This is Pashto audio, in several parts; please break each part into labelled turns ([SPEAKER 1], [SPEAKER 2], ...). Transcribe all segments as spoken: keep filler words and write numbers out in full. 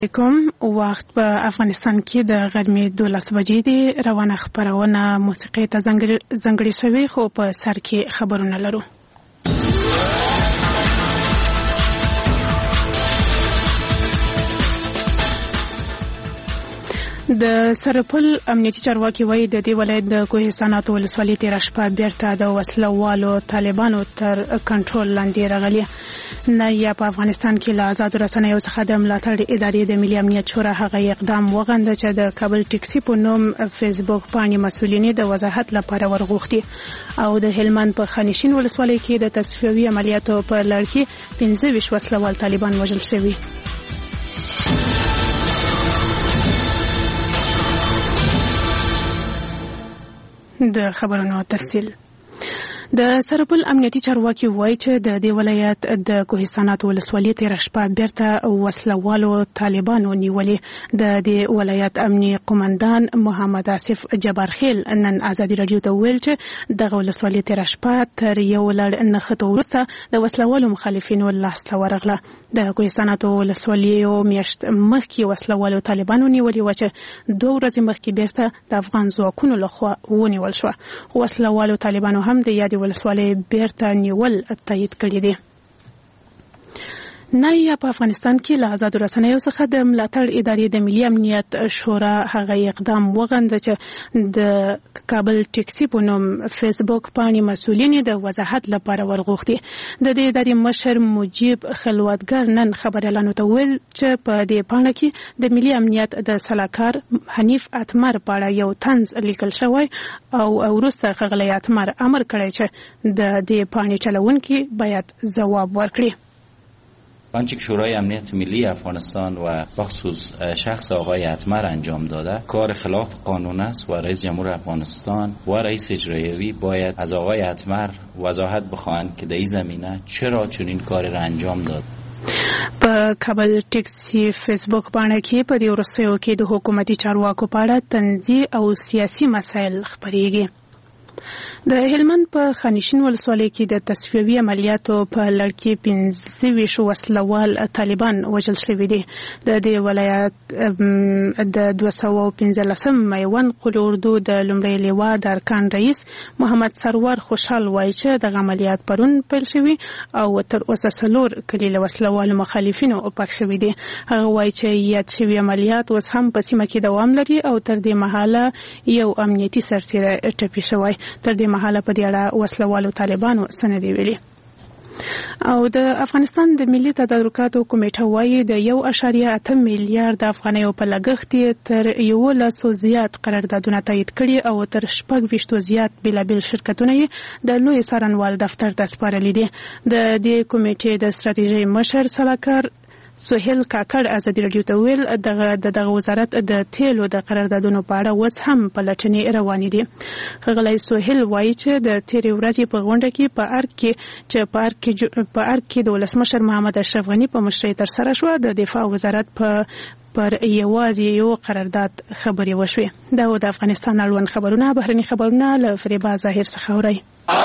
[SPEAKER 1] کوم وخت په افغانستان کې د غرمې دولس بجې دی. روانه خبرونه موسیقي ته ځانګړې شوې، خو په سر کې خبرونه لرو. د سرپل امنیتي چارواکي وایي د دې ولایت د کوهستانات ولسوالۍ تېره شپه بیرته د وسله والو طالبانو تر کنټرول لاندې راغلي. نه یا په افغانستان کې له آزادو رسنیو څخه د ملاتړ ادارې د ملي امنیت شورا هغه اقدام وغنده چې د کابل ټکسي په نوم فیسبوک پاڼې مسؤلین د وضاحت لپاره ورغوښتي. او د هلمند په خانشین ولسوالۍ کې د تصفیوي عملیاتو په لړ کې پنځه ویشت وسله وال طالبان وژل شوي. د خبرونو تفصیل. د سرپل امنیتي چارواکي وایي چې د دې ولایت د کوهستانات ولسوالۍ تېره شپه بیرته وسله والو طالبانو نیولې. د دې ولایت امني قومندان محمد آصف جبارخیل نن ازادي راډیو ته وویل چې دغه ولسوالۍ تېره شپه تر یو لړ نښتو وروسته د وسله والو مخالفینو لاسته ورغله. د کوهستانات ولسوالۍ یو میاشت مخکې وسله والو طالبانو نیولې وه چې دوه ورځې مخکې بیرته د افغان ځواکونو لخوا ونیول شوه. خو وسله والو طالبانو هم د یادې ولسوالۍ بیرته نیول تایید کړي دي. نه یا په افغانستان کې له آزادو رسنیو څخه د ملاتړ ادارې د ملي امنیت شورا هغه اقدام وغنده چې د کابل ټکسي په نوم فیسبوک پاڼې مسؤلین د وضاحت لپاره ورغوښتي. د دې ادارې مشر مجیب خلوتګر نن خبریالانو ته وویل چې په دې پاڼه کې د ملي امنیت د سلاکار حنیف اتمر په اړه یو طنز لیکل شوی او وروسته ښاغلی اتمر امر کړی چې د دې پاڼې چلونکي باید ځواب ورکړي.
[SPEAKER 2] آنچه که شورای امنیت ملی افغانستان و بخصوص شخص آقای اتمر انجام داده کار خلاف قانون است و رئیس جمهور افغانستان و رئیس اجرایی باید از آقای اتمر وضاحت بخواهند که در این زمینه چرا چنین کاری را انجام داد.
[SPEAKER 1] په کابل ټکسي فیسبوک باندې کې په دې وروستیو کې د حکومتي چارواکو په اړه طنزي او سیاسي مسایل خبرېږي. د هلمند په خانشین ولسوالۍ کې د تصفیوي عملیاتو په لړ کې پنځه ویشت وسله وال طالبان وژل شوي دي. د دې ولایت د دوه سوه پنځلسم میوند قول اردو د لومړي لیوا د ارکان رئیس محمد سرور خوشحال وایي چې دغه عملیات پرون پیل شوي او تر اوسه څلور کلي له وسله والو مخالفینو پاک شوي دي. هغه وایي چې یاد شوي عملیات اوس هم په سیمه کې دوام لري او تر دې مهاله یو امنیتي سرتیری ټپي شوی. تر دې مهاله په دې اړه وسله والو طالبانو څه نه دي ویلي. او د افغانستان د ملي تدارکاتو کمیټه وایي د یو اشاریه اته میلیارډ افغانیو په لګښت تر یولسو زیات قراردادونه تایید کړي او تر شپږ ویشتو زیات بېلابېل شرکتونه یې د لوی څارنوال دفتر ته سپارلي دي. د دې کمیټې د ستراتیژۍ مشر سلاکار سهیل کاکړ ازادي راډیو ته ویل دغه دغه وزارت د تیلو د قراردادونو په اړه اوس هم پلټنې روانې دي. ښاغلی سهیل وایي چې د تیرې ورځې په غونډه کې په ارګ کې چې په ارګ کې په ارګ کې د ولسمشر محمد اشرف غني په مشرۍ ترسره شوه. د دفاع وزارت په پر یوازې یو قرارداد خبرې وشوې. دا و د افغانستان اړوند خبرونه. بهرني خبرونه له فریبا ظاهر څخه اورئ.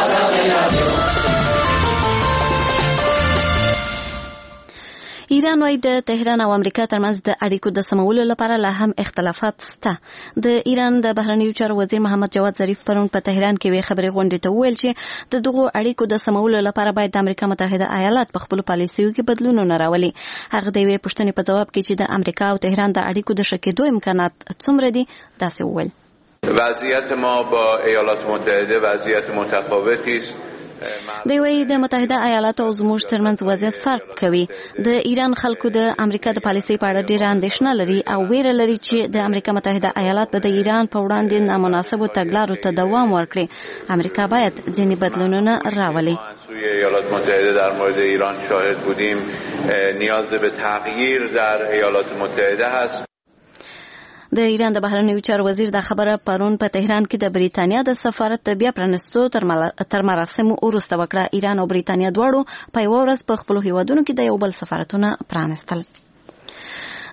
[SPEAKER 3] ایران وايي د تهران او امریکا ترمنځ د اړیکو د سمولو لپاره لا هم اختلافات شته. د ایران د بهرنیو چارو وزیر محمد جواد ظریف پرون په تهران کې وی خبري غونډې ته وویل چې د دغو اړیکو د سمولو لپاره باید د امریکا متحده ایالات په خپل پالیسیو کې بدلونونه راولي. هغه د یوې پوښتنې په جواب کې چې د امریکا او تهران د اړیکو د ښه کېدو امکانات څومره دي داسې وویل.
[SPEAKER 4] وضعیت ما با ایالات متحده وضعیت متفاوتی است.
[SPEAKER 3] دی وی د متحده ایالاتو او زموږ ترمنځ وضعیت فرق کوي. د ایران خلکو د امریکا د پالیسۍ په اړه ډېره اندېښنه لري او ویره لري چې د امریکا متحده ایالات به د ایران په وړاندې نامناسبو تګلارو ته دوام ورکړي. امریکا باید ځینې بدلونونه راولي.
[SPEAKER 4] سوی ایالات متحده در مورد ایران شاهد بودیم نیاز به تغییر در ایالات متحده هست.
[SPEAKER 3] د ایران د بهرنیو چارو وزیر دا خبره پرون په تهران کې د بریتانیا د سفارت د بیا پرانستو تر مراسمو وروسته وکړه. ایران او بریتانیا دواړو په یوه ورځ په خپلو هیوادونو کې د یو بل سفارتونه پرانستل.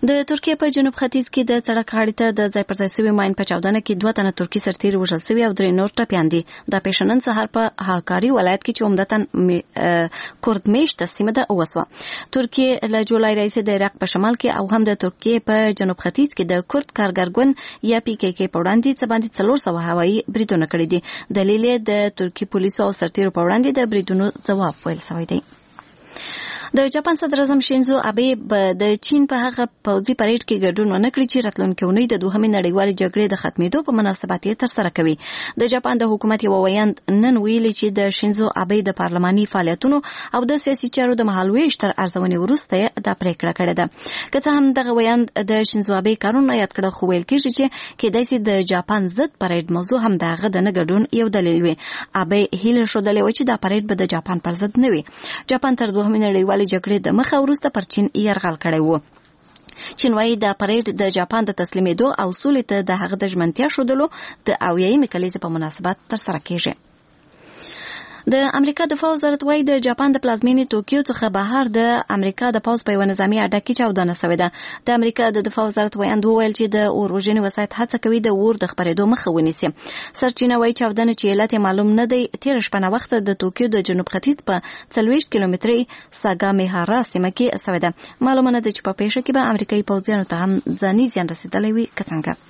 [SPEAKER 3] د ترکیه په جنوب ختیځ کې د سړک غاړې ته د ځای پر ځای سوي ماین په چاودنه کې دوه تنه ترکی سرتیري وژل سوي او درې نور ټپیان دي. دا پیښه نن سهار په هاکاري ولایت کې چې عمدتاً کردمیشته سیمه ده وسوه. ترکیه له جولای راهیسې د عراق په شمال کې او هم د ترکیه په جنوب ختیځ کې د کرد کارګر ګوند یا پی کې کې په وړاندې څه باندې څلور سوه هوایي بریدونه کړي دي. دلیل یې د ترکیه پولیسو او سرتیرو په وړاندې د بریدونو ځواب ویل شوی دی. د جاپان صدر اعظم شینزو آبه د چین په هغه پوځي پریډ کې ګډون ونه کړی چې راتلونکي اونۍ د دوهمې نړیوالې جګړې د ختمېدو په مناسبت یې ترسره کوي. د جاپان د حکومت یو ویاند نن ویلي چې د شینزو آبه د پارلماني فعالیتونو او د سیاسي چارو د مهالويش تر ارزونې وروسته دا پریکړه کړې ده. که څه هم دغه ویاند د شینزو آبه کارونه یاد کړه، خو ویل کېږي چې کېدای شي د جاپان ضد پریډ موضوع هم دغه د نه ګډون یو دلیل وي. آبه هیله شودلې و چې دا پریډ به د جاپان پر ضد نه وي. جاپان تر دوهمې نړیوالې جګړې د مخه وروسته پر چین یرغل کړی و. چین وايي دا پریډ د جاپان د تسلیمېدو او سولې ته د هغه د ژمنتیا ښودلو د اویایمې کلیزې په مناسبت ترسره کیږي. د امریکا دفاع وزارت وايي د جاپان د پلازمینې توکیو څخه بهر د امریکا د پوځ په یوه نظامي اډه کې چاودنه شوې ده. د امریکا د دفاع وزارت ویاند وویل چې د اور وژنې وسایط هڅه کوي د اور د خپرېدو مخه ونیسي. سرچینه وايي چاودنه چې علت معلوم نه دی تېره شپه ناوخته د توکیو د جنوب ختیځ په څلوېښت کیلومترۍ ساګامیهارا سیمه کې شوې ده. معلومه نه ده چې په پیښه کې به امریکایي پوځیانو ته هم ځاني زیان رسېدلی وي که څنګه.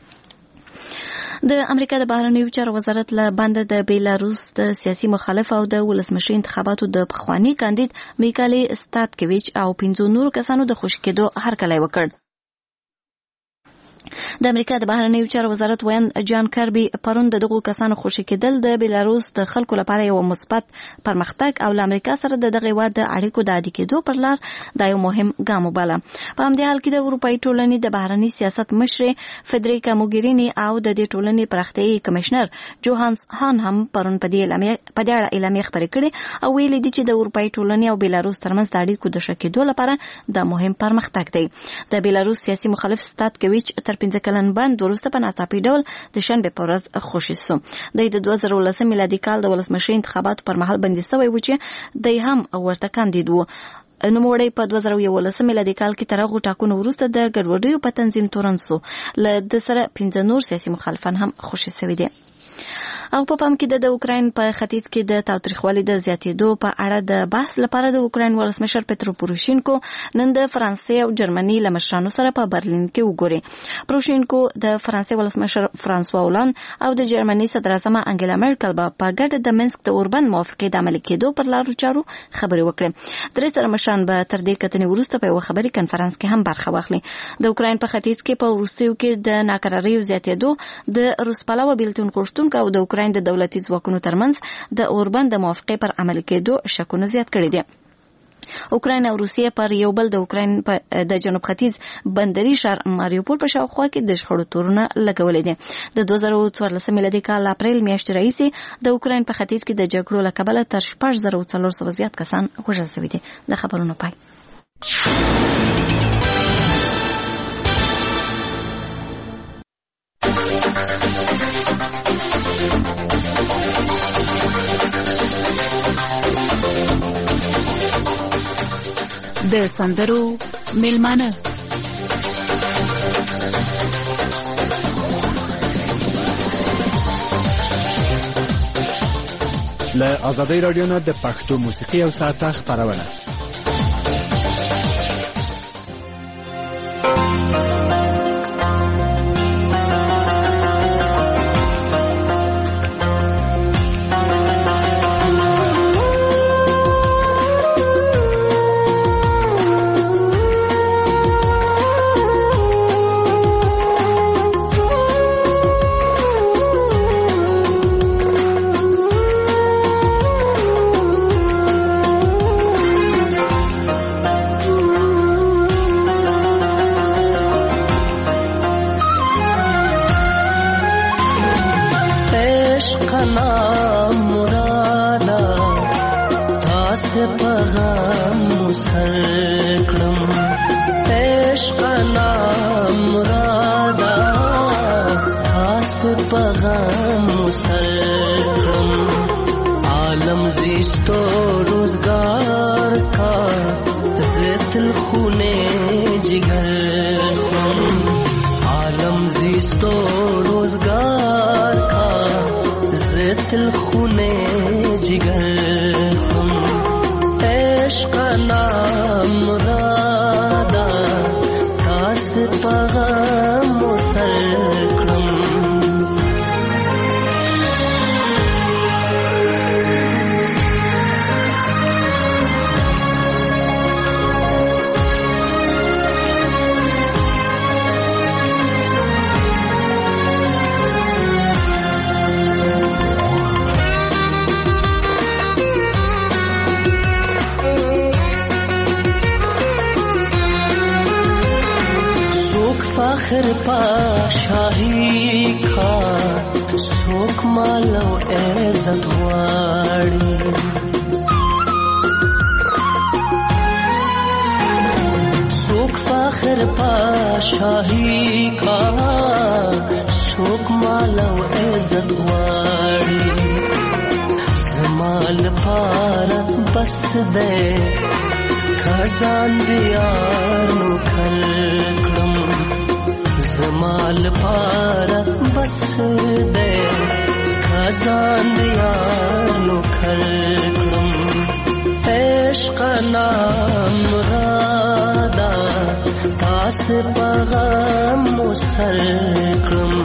[SPEAKER 3] د امریکا د بهرنیو چارو وزارت له بنده د بیلاروس د سیاسي مخالف او د ولسمشر انتخاباتو د پخوانی کاندید میکالي ستاتکویچ او پنځو نورو کسانو د خوشي کېدو هرکلی وکړ. د امریکا د بهرنیو چارو وزارت ویاند جان کربي پرون د دغو کسانو خوشي کېدل د بیلاروس د خلکو لپاره یو مثبت پرمختګ او له امریکا سره د دغه هېواد د اړیکو د عادي کېدو پر لار دا یو مهم ګام وباله. په همدې حال کې د اروپایي ټولنې د بهرني سیاست مشرې فدریکا موګریني او د دې ټولنې پراختیایي کمشنر جوهانس هان هم پرون په دې اړه اعلامیه خپرې کړې او ویلي دي چې د اروپایي ټولنې او بیلاروس ترمنځ د اړیکو د ښه کېدو لپاره دا مهم پرمختګ دی. د بیلاروس سیاسي مخالف ستاتکویچ تر پنځه کلن بند وروسته په ناڅاپي ډول د شنبې په ورځ خوشي شو. دی د دوه زره ولسم میلادي کال د ولسمشر انتخاباتو پر مهال بندي شوی و چې دی هم ورته کاندید و. نوموړی په دوه زره یولسم میلادي کال کې تر هغو ټاکنو وروسته د ګډوډیو په تنظیم تورن شو. له ده سره پنځه نور سیاسي مخالفان هم خوشي شوي دي. او په پام کې د اوکراین په ختیځ کې د تاوتریخوالي د زیاتېدو په اړه د بحث لپاره د اوکراین ولسمشر پترو پوروشینکو نن د فرانسې او جرمني له مشرانو سره په برلین کې وګوري. پوروشینکو د فرانسې ولسمشر فرانسوا هولند او د جرمني صدراعظم انګیلا مرکل په ګډه د منسک د اوربند موافقې د عملي کېدو پر لارو چارو خبرې وکړې. درې سره مشران به تر دې کتنې وروسته په یوه خبري کنفرانس کې هم برخه واخلي. د اوکراین په ختیځ کې په وروستیو کې د ناکراریو زیاتېدو د روس پلوه بیلتون غوښتونکو او د اوکراین د دولتي ځواکونو ترمنځ د اوربند د موافقې پر عملي کېدو شکونه زیات کړي دي. اوکراین او روسیه پر یو بل د اوکراین د جنوب ختیځ بندري ښار ماریوپول په شاوخوا کې د شخړو تورونه لګولې دي. د دوه زره څوارلسم میلادي کال اپریل میاشتې راهیسې د اوکراین په ختیځ کې د جګړو له کبله تر شپږ زره څلور سوه زیات کسان وژل شوي دي. د خبرونو پای.
[SPEAKER 1] د سندرو میلمانه
[SPEAKER 5] له آزادۍ رادیو نه د پښتو موسیقي او ساعته خپرونه.
[SPEAKER 6] عالم زیستو روزگار کا زیتل خونے جگر زتل خونه جگر خم عشق نام مرادا تاس پغم و سرکرم فخر پا شاہی کھا سوک مالو عزت واڑی سوک فخر پا شاہی کھا سوک مالو عزت واڑی زمال پارت بس دے خزان دیارنو کھلکڑم زمال پارت بس دے خزان دیارنو کھلکڑم عشق نام مرادا تاس پغم و سرکڑم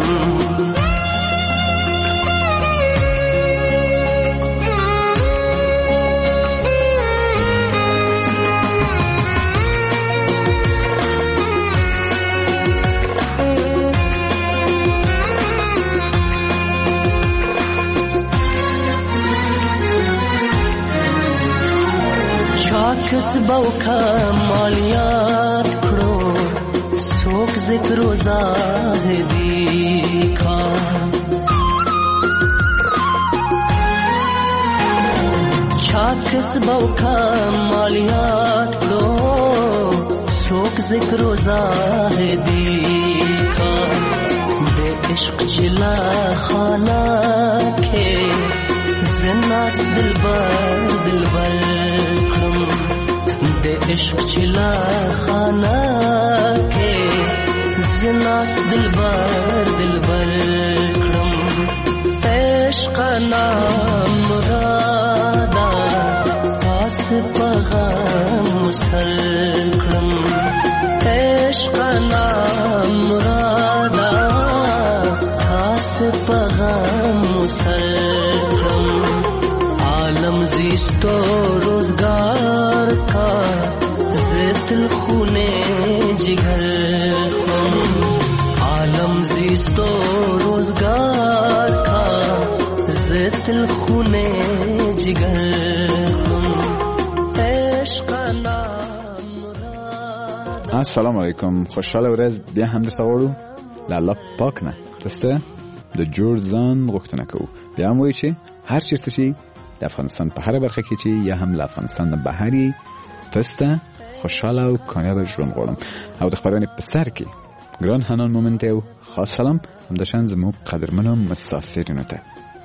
[SPEAKER 6] کس بوکا مالیات کھڑو سوک ذکر و زاہدی کھا کس بوکا مالیات کھڑو سوک ذکر و زاہدی کھا بے عشق چلا خانہ کے زناس دلبر دلبر دے عشق چلا خانہ کے زناس دلبر دلبر کرم عشق نام مرادا پاس پغم سر کرم عشق نام مرادا پاس پغم سر کرم عالم زیستو روزگار کا زتل خونے جگر خم عالم زیستو روزگار کا زتل خونے جگر خم عشق نام مراد.
[SPEAKER 7] السلام علیکم، خوشحاله ورځ بیا هم درته غواړو له الله پاک نه تاسو د جوړ ځان غوښتنه کوو. بیا هم وایي چې هر چیرته چې د افغانستان په هر برخه کې چې یا هم له افغانستان نه بهر تاسو ته خوشحاله او کامیاب ژوند غواړم. او د خبرونې په سر کې ګران حنان مومنت او خاص سلام همداشان زموږ قدرمنو مسافرینو ته.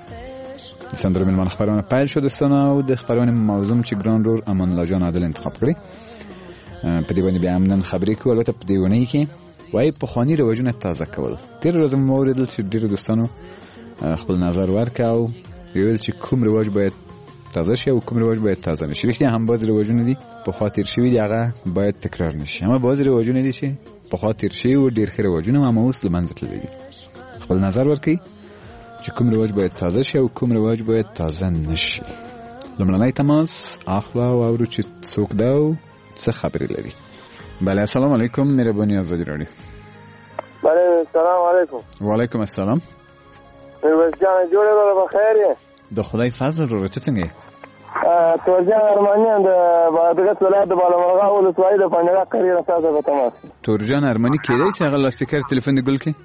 [SPEAKER 7] د سندرو ملمان خبرونه پیل شو دوستانو، او د خبرونې موضوع چې ګران رور امان الله جان عادل انتخاب کړی په دې باندې بیا هم نن خبرې کوو. البته په دې ونې کې وایي پخواني رواجونه تازه کول. تېره ورځ مو واورېدل چې ډېرو دوستانو خپل نظر ورکړ او ویل چې کوم رواج باید تازه شي او کوم رواج باید تازه نشي. رښتیا هم بعضې رواجونه دي پخوا تېر شوي دي، هغه باید تکرار نشي. اما بعضې رواجونه دي چې پخوا تېر شوي و ډېر ښه رواجونه، اما اوس له منځه تللي دي. خپل نظر ورکړئ چې کوم رواج باید تازه شي او کوم رواج باید تازه نشي. لومړنی تماس اخلو او اورو چې څوک ده او څه خبرې لري. بله، السلام علیکم، مهرباني ازادي راډیو.
[SPEAKER 8] بله، السلام علیکم.
[SPEAKER 7] وعلیکم السلام.
[SPEAKER 8] میرویس جان جوړه وروره بخیر یې؟
[SPEAKER 7] د خدای فضل وروره، ته څنګه یې؟
[SPEAKER 8] تورجان ارمانیان د بادغیس ولایت د بالامرغه ولسوالۍ د پنجره قریه تاسو په تماس.
[SPEAKER 7] تورجان ارمانی کېدای شي هغه لاسپیکر تلیفون د ګل کې؟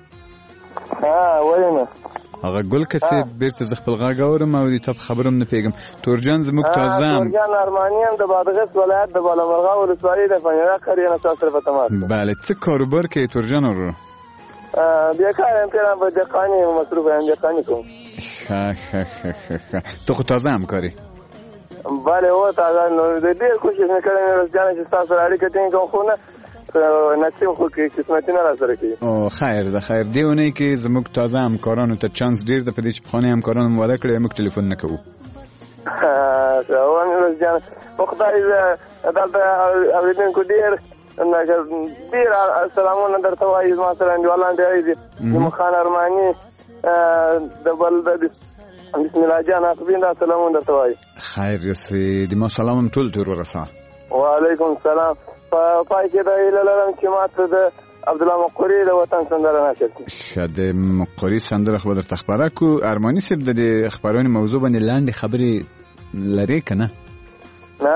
[SPEAKER 8] ها وایي نه
[SPEAKER 7] هغه ګل کسي بیرته ز خپل غاګ اورم او دې ته خبرم نه پیګم. تورجان زموږ تازه
[SPEAKER 8] تورجان ارمانیان د بادغیس ولایت د بالامرغه ولسوالۍ د پنجره قریه تاسو په تماس.
[SPEAKER 7] بله، څه کاروبار کوي تورجان وروره؟
[SPEAKER 8] بیا کار هم پیرم به دقانی مصروف هم دقانی کوم.
[SPEAKER 7] ښه ښه ښه ښه تو خو تازه هم کاری؟
[SPEAKER 8] بله، و تازه نو د ډېر کوشش مې کړی میرویس جانه چې ستاسو سره اړیکه ټینګ کړم، خو نه نصیب خو کې قسمت نه را سره کوي.
[SPEAKER 7] او خیر ده خیر دیونه کې زموږ تازه همکارانو ته چانس ډیر د پدې چې په خانه همکارانو مواده کړی موږ ټلیفون نه کوو.
[SPEAKER 8] ها نو ځان په خدای دلته اوریدونکو ډیر ډیر سلامونه درته وایي ما سره انډیوالان ډیر دي د خان ارماني د بلد بسم الله جان اخبین دا سلامونه درته وایي.
[SPEAKER 7] خیر یسي د ما سلام ټول تور ورسا.
[SPEAKER 8] وعلیکم السلام. په پای کې د ایللم چې ماته د عبد الله مقری د وطن سندره نشته.
[SPEAKER 7] شاده مقری سندره خبر تخبره کو ارمانی سب د خبرونه موضوع باندې لاندې خبري لري کنه؟
[SPEAKER 8] نه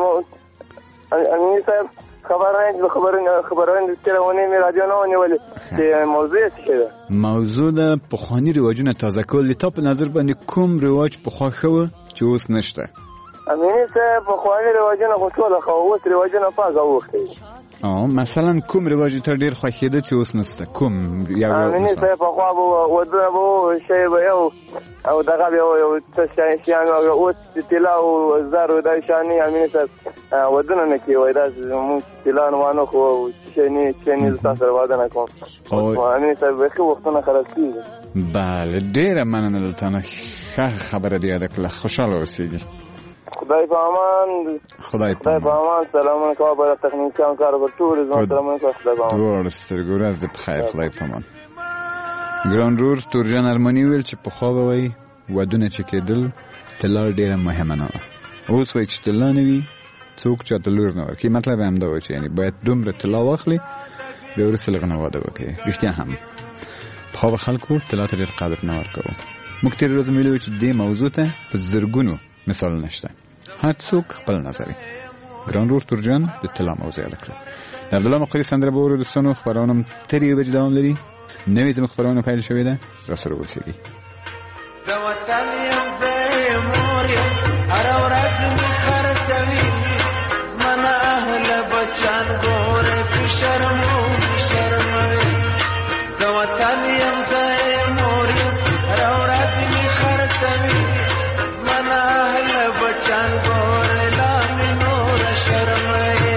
[SPEAKER 8] امي صاحب خبرونه خبرونه خبرونه چې ونه مې راځي نو ونیولې چې موضوع څه ده؟ موضوع
[SPEAKER 7] د پخوانی رواجونه تازه کول ته په نظر باندې کوم رواج پخوا خو چې اوس نشته؟
[SPEAKER 8] امینه صاحب پخوانی رواجونه خو ټول خو اوس رواجونه پازه وخت.
[SPEAKER 7] اه مثلا کوم رواج تر ډیر خوښیده چې اوس نشته؟ کوم یو
[SPEAKER 8] امینه صاحب په خو وو ودره وو شی به یو او دغه یو څه شي هغه اوس تلا او زارو د شانی امینه صاحب ودونه نه کیوي دا مو تلا نو خو شي نه شي نه تاسو ودونه کوم. او امینه صاحب خو وختونه خلاص کیږي.
[SPEAKER 7] بله ډیر مننه لته خبره دی دا کله خوشاله اوسئ.
[SPEAKER 8] خدای په امان.
[SPEAKER 7] خدای په
[SPEAKER 8] امان. سلامونه کوم په تخنیکان کار په ټول ځان سلامونه کوم. خدای په
[SPEAKER 7] امان. ټول سترګور از د بخیر. خدای په امان. ګران رور تورجان ارمانی ویل چې په خو به وي ودونه چې کېدل تلار ډیره مهمه نه اوس وای چې تلار نه وي څوک چې تلور نه ورکي. مطلب هم دا و چې یعنی باید دومره تلا واخلي به ورسره غنه واده وکړي. رښتیا هم په خو خلکو تلار ته ډیر قادر نه ورکو. موږ تیر ورځ ملي چې دې موضوع ته په زرګونو مثال نشته. هر څوک خپل نظر. ګران رور تورجان د تلا موضوع لکه د عبد الله مقری سندره به ورو د سنو خبرونه تر یو بج دوام لري. نوې زموږ خبرونه پیل شوې ده را سره ورسېږي.
[SPEAKER 6] د وطن یم زه مور یم هر ورځ مې خرڅوي من اهل بچان ګوره که شرمو شرموي. د وطن یم زه مور یم هر ورځ مې خرڅوي من اهل بچان ګوره لا مې نور شرموي.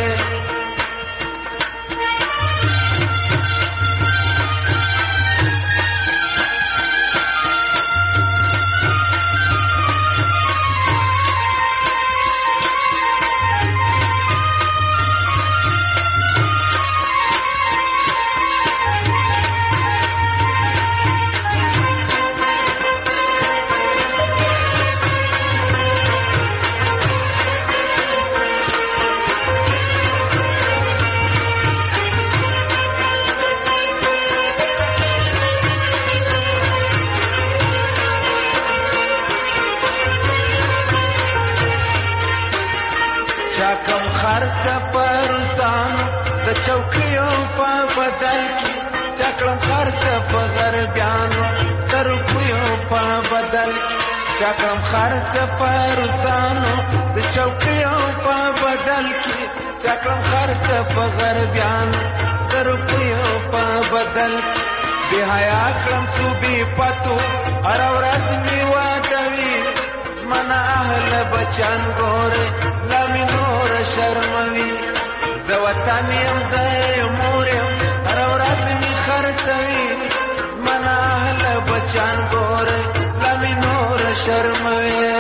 [SPEAKER 6] چاکم خرڅ پرستان د چوکیو په بدل کې چاکم خرڅ په غربیانو تر کویو په بدل کې چاکم خرڅ پرستانو د چوکیو په بدل کې چاکم خرڅ په غربیانو تر کویو په بدل کې به حیا کړم تو به پتو هر ورځ می وادوي من اهل بچان ګوره لمن نور شرموي. د وطن یم زه مور یم هر ورځ می خرڅوي من اهل بچان ګوره لمن نور شرموي.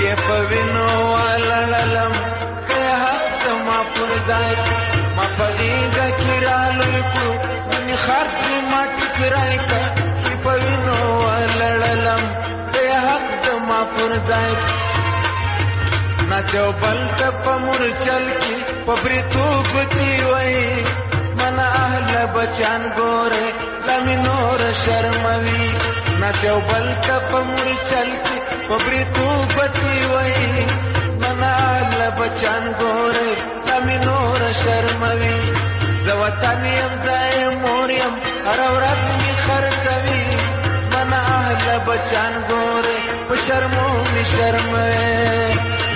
[SPEAKER 6] چې په وینو ولړلم که حق ما پر ځای ما په غېږه کې رالوی کړو ځینې خر ترې ما ټکرای که چې په وینو ولړلم که حق ما پر ځای ناچو بل ته په مورچل کې په بریتو ګوتې وایي منا اهل بچان ګورې لمې نور شرموي ناچو بل ته په مورچل کې په بریتو ګوتې وایي منا اهل بچان ګورې لمې نور شرموي زه وطن یم ځای مور یم هره ورځ مې خرڅوي منا اهل بچان ګورې په شرمو مې شرموي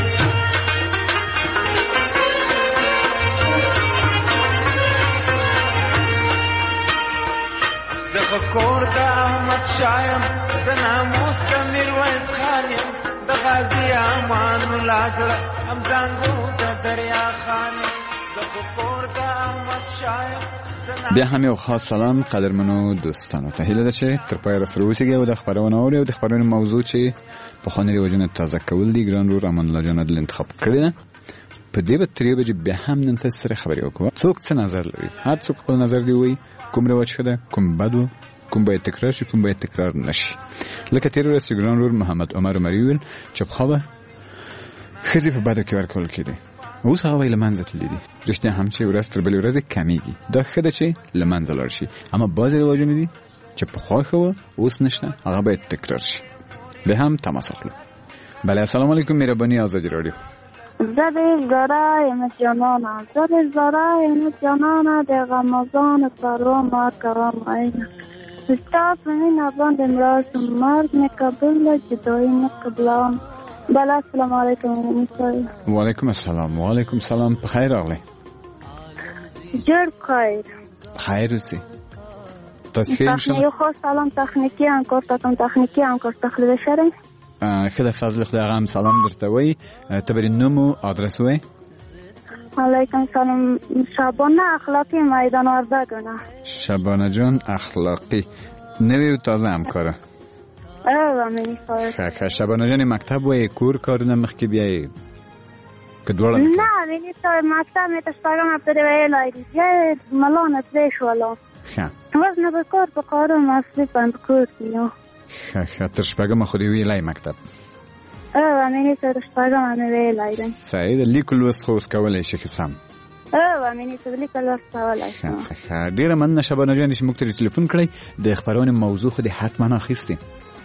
[SPEAKER 6] کور د احمد شایم د ناموس د میرویس خان یم د غازي امان الله زړه همدانګو د دریا خان د کور د احمد شایم
[SPEAKER 7] بیا هم یو خاص سلام قدرمنو دوستانو ته هیله ده چې تر پایه راسره اوسئ او د خبرونه اورئ او د خبرونو موضوع چې په خوانې رواجونه تازه کول دي ګران رور امان الله جان عدل انتخاب کړی ده په دې به ترې بجې بیا هم نن تاسو سره خبرې وکړو څوک څه نظر لري هر څوک خپل نظر دی وایي کوم رواج ښه ده کوم بد و کوم باید تکرار شي کوم باید تکرار نشي لکه تیر ورځ چې ګران رور محمد عمر عمري ویل چې پخوا به ښځې په بدو کې ورکول کېدې اوس هغه وایي له منځه تللي دي رښتیا هم چې ورځ تر بلې ورځې کمیږي دا ښه ده چې له منځه لاړ شي اما بعضې رواجونه دي چې پخوا ښه وه اوس نشته هغه باید تکرار شي بیا هم تماس اخلو بله السلام علیکم مهرباني آزادی رادیو
[SPEAKER 9] زد زاره امت جانانا زد زاره امت جانانا در غمازان سروا ما کرام عینه استاذ من ابان امراض مرد مقبل جدایی مقبلان بله السلام علیکم
[SPEAKER 7] و علیکم السلام و علیکم السلام بخیر آقلی
[SPEAKER 9] جر خیر
[SPEAKER 7] خیر روسی تصفیه شما
[SPEAKER 9] یو خواست سلام تخنیکی انکار تاکم تخنیکی انکار تخلیه شده
[SPEAKER 7] خدا فضل خدا غم سلام درته وای ته بری نوم او آدرس وای
[SPEAKER 9] علیکم سلام شبانه اخلاقی میدان وردگونه
[SPEAKER 7] شبانه جان اخلاقی نوی و تازه همکاره
[SPEAKER 9] اوه منی خواهد
[SPEAKER 7] خیلی شبانه جان مکتب وای کور کارونه مخی بیایی که دوارا
[SPEAKER 9] نه منی سای مکتب میتشتاگم اپده وی لایدی یه ملانت بیش والا
[SPEAKER 7] خیلی
[SPEAKER 9] وزن بکار بکارم اصلی بند کور کنیم
[SPEAKER 7] خیلی ترشبگم خودی وی لای مکتب
[SPEAKER 9] اوه منی ترشبگم امی وی لایدن
[SPEAKER 7] سعید لیکل وست خوز کولی شی که سم
[SPEAKER 9] اوه منی تر لیکل وست کولی شم
[SPEAKER 7] خیلی دیر من نشبانه جانیش مکتری تلفون کردی ده اخباران موضوع خودی حتما آخیستی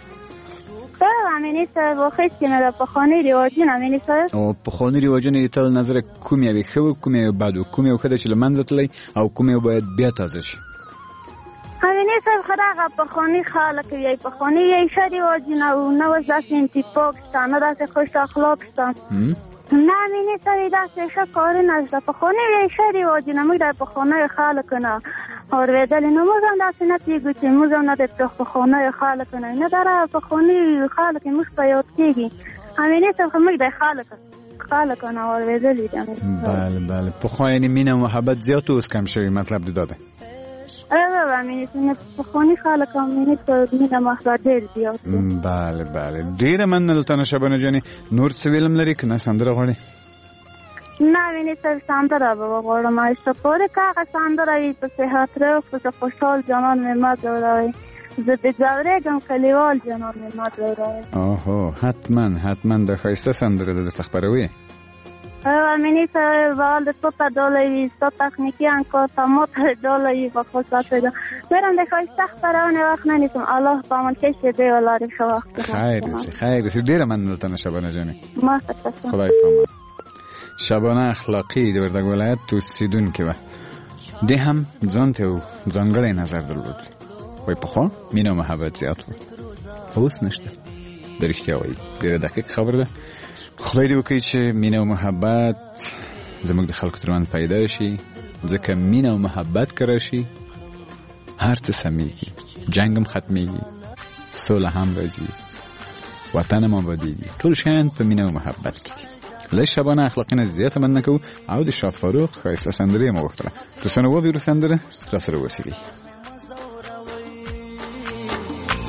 [SPEAKER 9] اوه منی تر بخیستی نده پخانی ریواجین منی تر
[SPEAKER 7] او پخانی ریواجین ایتال نظر کومی اوی خو کومی اوی بدو کومی اوی خده چلی منزت لی او کومی اوی باید بیاد تازش
[SPEAKER 9] همینی سر خدا پخانی خالق یای پخانی یای شری واجینا و نو دست انتی پاکستان دست خوش اخلاقستان نه همینی سر دست شا کاری نشده پخانی یای شری واجینا مگه در پخانی خالق نه اور ویدلی نموزم دست نتیگو چی موزم نده پخانی خالق نه نه در پخانی خالق مش بیاد کیگی همینی سر مگه در خالق خالق نه اور ویدلی
[SPEAKER 7] بله بله پخانی مینه و محبت زیاد تو اس کم شوی مطلب داده
[SPEAKER 9] اوه امینی سنت پخوانی خالق امینی تو مینه محبت دیر زیاد
[SPEAKER 7] بله بله دیر من نلتانه شبانه جانی نور سویلم لری که نه سندره غاڑی
[SPEAKER 9] نه امینی سر سندره بابا غاڑم ایستا پوره که اگه سندره ای تو صحت رو پس خوشحال جانان میمد روی زد جوره جان کلیوال جانان میمد روی
[SPEAKER 7] آهو حتما حتما در خواهسته سندره در تخبروی
[SPEAKER 9] اوه منی سر والد تو تا دولایی تو تکنیکی انکار تا موتر دولایی با خواست پیدا میرم دخواه سخت برانه وقت ننیتم الله با من کشی دی والاری شو وقت
[SPEAKER 7] خیر رسی خیر رسی دیر من نلتانه شبانه جانی
[SPEAKER 9] ما سکتم
[SPEAKER 7] خدای فهمه شبانه اخلاقی دوردگ ولایت تو سیدون که با دی هم زن تیو زنگره نظر دل بود وی پخوا مینه و محبت زیاد بود اوس نشته در اختیاوی دیر دقیق خبر ده خدای دې وکړي چې مینه او محبت زموږ د خلکو ترمنځ پیدا شي ځکه مینه او محبت که راشي هر څه سمیږي جنګ هم ختمیږي سوله هم راځي وطن هم آبادیږي ټول شیان په مینه او محبت کې دي لږ شبانه اخلاقي نه زیاته بند نه کوو او د شاه فاروق ښایسته سندرې یې مو غوښتله دوستانو وبېرو سندره راسره اوسېږئ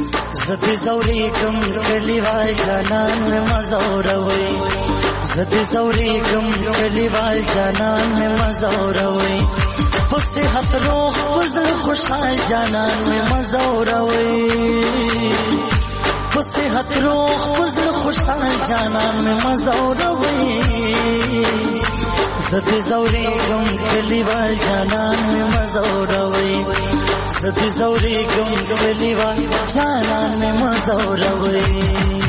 [SPEAKER 10] زدی زوری کم کلیوال جانان میں مزوروي زدی زوری کم کلیوال جانان میں مزوروي پسې حت روح وزل خوشحال جانان میں مزوروي پسې حت روح وزل خوشحال جانان میں مزوروي زدی زوری کم کلیوال جانان میں مزوروي زدی زوری کم کلیوال جانان میں مزوروي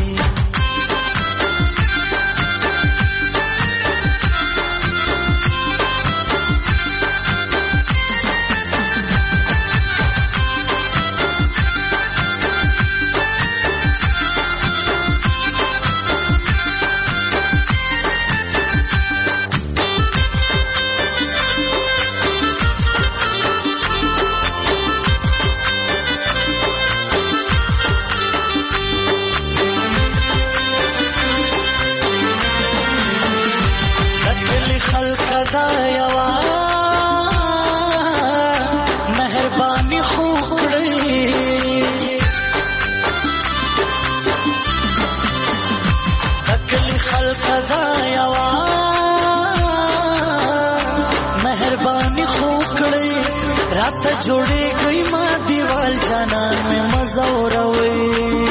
[SPEAKER 10] जोड़े गई माँ दीवाल जानान में मज़ौरवे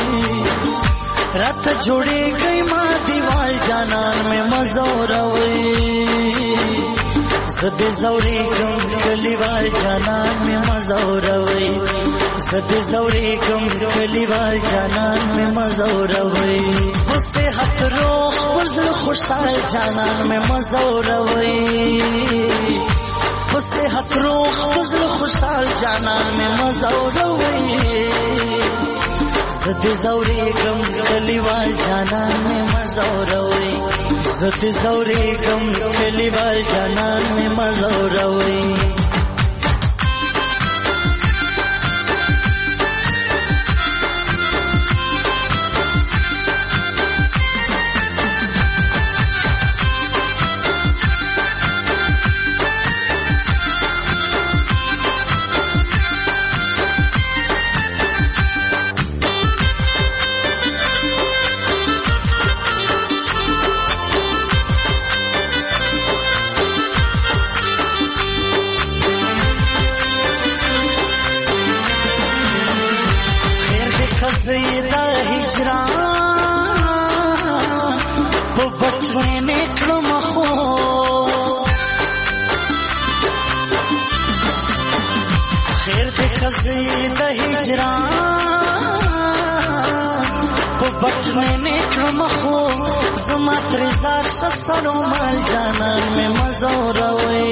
[SPEAKER 10] रात जोड़े गई माँ दीवाल जानान में मज़ौरवे ज़दे ज़ौरे गम कलीवाल जानान में मज़ौरवे ज़दे ज़ौरे गम कलीवाल जानान में मज़ौरवे उससे हथ रोह वज़ल खुशहाल जानान में मज़ौरवे उससे हथ रोह वज़ल खुशहाल जानान में मज़ौरवे ज़दे ज़ौरे गम कलीवाल जानान में मज़ौरवे ज़दे ज़ौरे गम कलीवाल जानान में मज़ौरवे ज़ीदा हिजरान वो बचने में क्रमखो खैर देखा ज़ीदा हिजरान वो बचने में क्रमखो ज़मात रिज़ा शसरो माल जानान में मज़ौरवे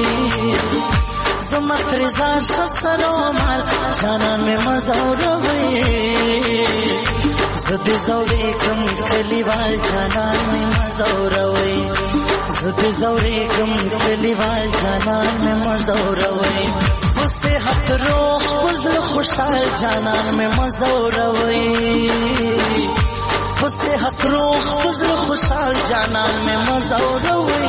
[SPEAKER 10] ज़मात रिज़ा शसरो माल जानान में मज़ौरवे ज़दे ज़ौरे गम कलीवाल जानान में मज़ौरवे ज़दे ज़ौरे गम कलीवाल जानान में मज़ौरवे उससे हथ रोह वज़ल खुशहाल जानान में मज़ौरवे उससे हथ रोह वज़ल खुशहाल जानान में मज़ौरवे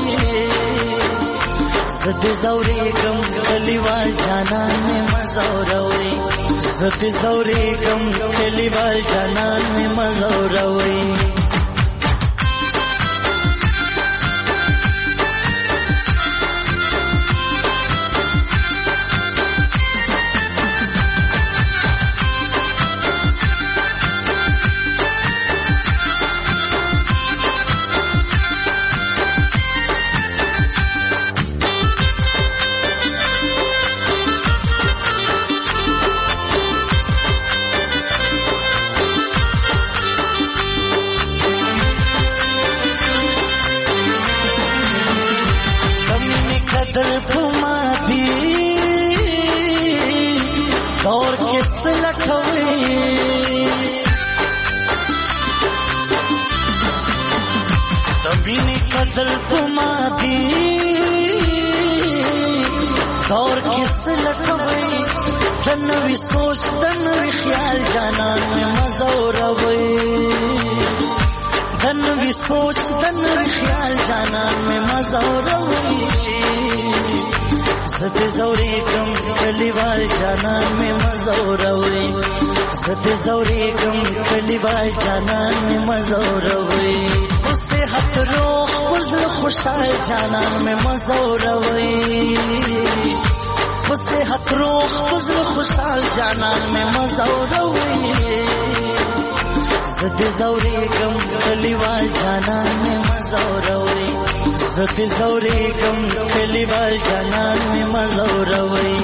[SPEAKER 10] ज़दे ज़ौरे गम कलीवाल जानान में मज़ौरवे ज़दे ज़ौरे गम कलीवाल जानान में मज़ौरवे दिल घुमा दी दौर किस लखवे तभी ने कदर घुमा दी दौर किस लखवे तन्वी सोच तन्वी ख्याल जानान में मज़ौरवे तन्वी सोच तन्वी ख्याल जानान में मज़ौरवे ज़दे ज़ौरे गम कलीवाल जानान में मज़ौरवे زد زوریګم کلیوال جانان می مزوروي په صحت روح وزل خوشحال جانان می مزوروي په صحت روح وزل خوشحال جانان می مزوروي زد زوریګم کلیوال جانان می مزوروي زد زوریګم کلیوال جانان می مزوروي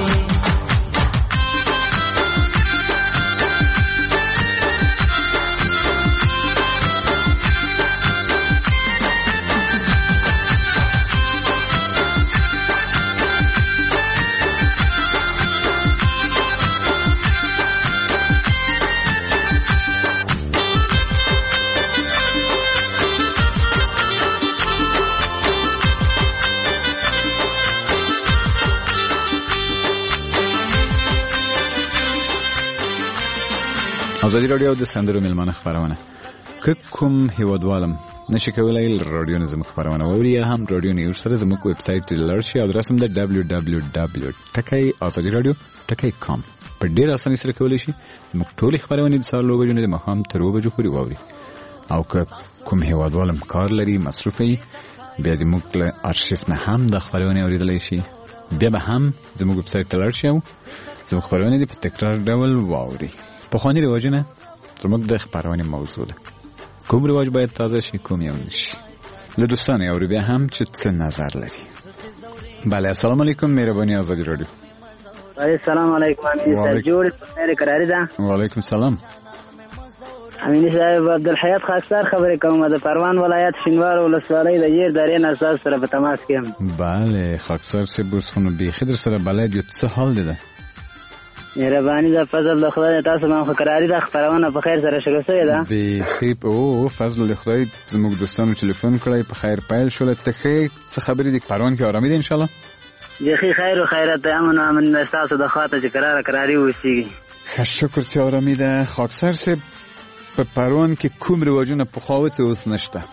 [SPEAKER 7] ازادي رادیو د سندرو ملمانه خبرونه که کوم هیوادوالم نشي کولای رادیو نه زموږ خبرونه ووري یا هم رادیو نه سره زموږ ویب سټ ته لاړ شي ادرس هم د دبليو دبليو دبليو ټکی ازادي رادیو ټکی کام په ډیر اسانه سره کولای شي زموږ ټول خبرونه د سهار لوګو نه د مخام تر وبجو پورې ووري او که کوم هیوادوالم کار لري مصرفي بیا د موږ له ارشیف نه هم د خبرونه اوریدلای شي بیا به هم زموږ ویب سټ ته لاړ شي او زموږ خبرونه په تکرار ډول ووري په خواني رواجونه زموږ د خبرونه موضوع ده کوم رواج باید تازه شي کوم یو نشي له دوستانه او بیا هم چې څه نظر لري. بله السلام علیکم مهرباني ازادي رادیو.
[SPEAKER 11] السلام علیکم امین صاحب جوړ خیر قراری ده.
[SPEAKER 7] وعلیکم السلام.
[SPEAKER 11] امین صاحب عبدالحیات خاکسار خبرې کوم د پروان ولایت شینوار ولسوالۍ د ییر درې نه اساس سره په تماس کې یم.
[SPEAKER 7] بله خاکسار صاحب اوس خو نو بیخي در سره بلد یو څه حال دی ده؟
[SPEAKER 11] مهرباني ده فضل د خدای تاسو باندې خو قراری ده خبرونه په خیر سره شګسې ده.
[SPEAKER 7] بیخي او فضل د خدای زموږ دوستانو ټلیفون کړی په خیر پیل شول ته خیر څه خبرې دي پروان کې آرامي ده ان شاء الله؟
[SPEAKER 11] بیخي خیر او خیرات امن امن تاسو د خاطر چې قرار قراری وسی.
[SPEAKER 7] ښه شکر چې آرامي ده. خاکسار صاحب په پروان کې کوم رواجونه په خواوت اوس نشته؟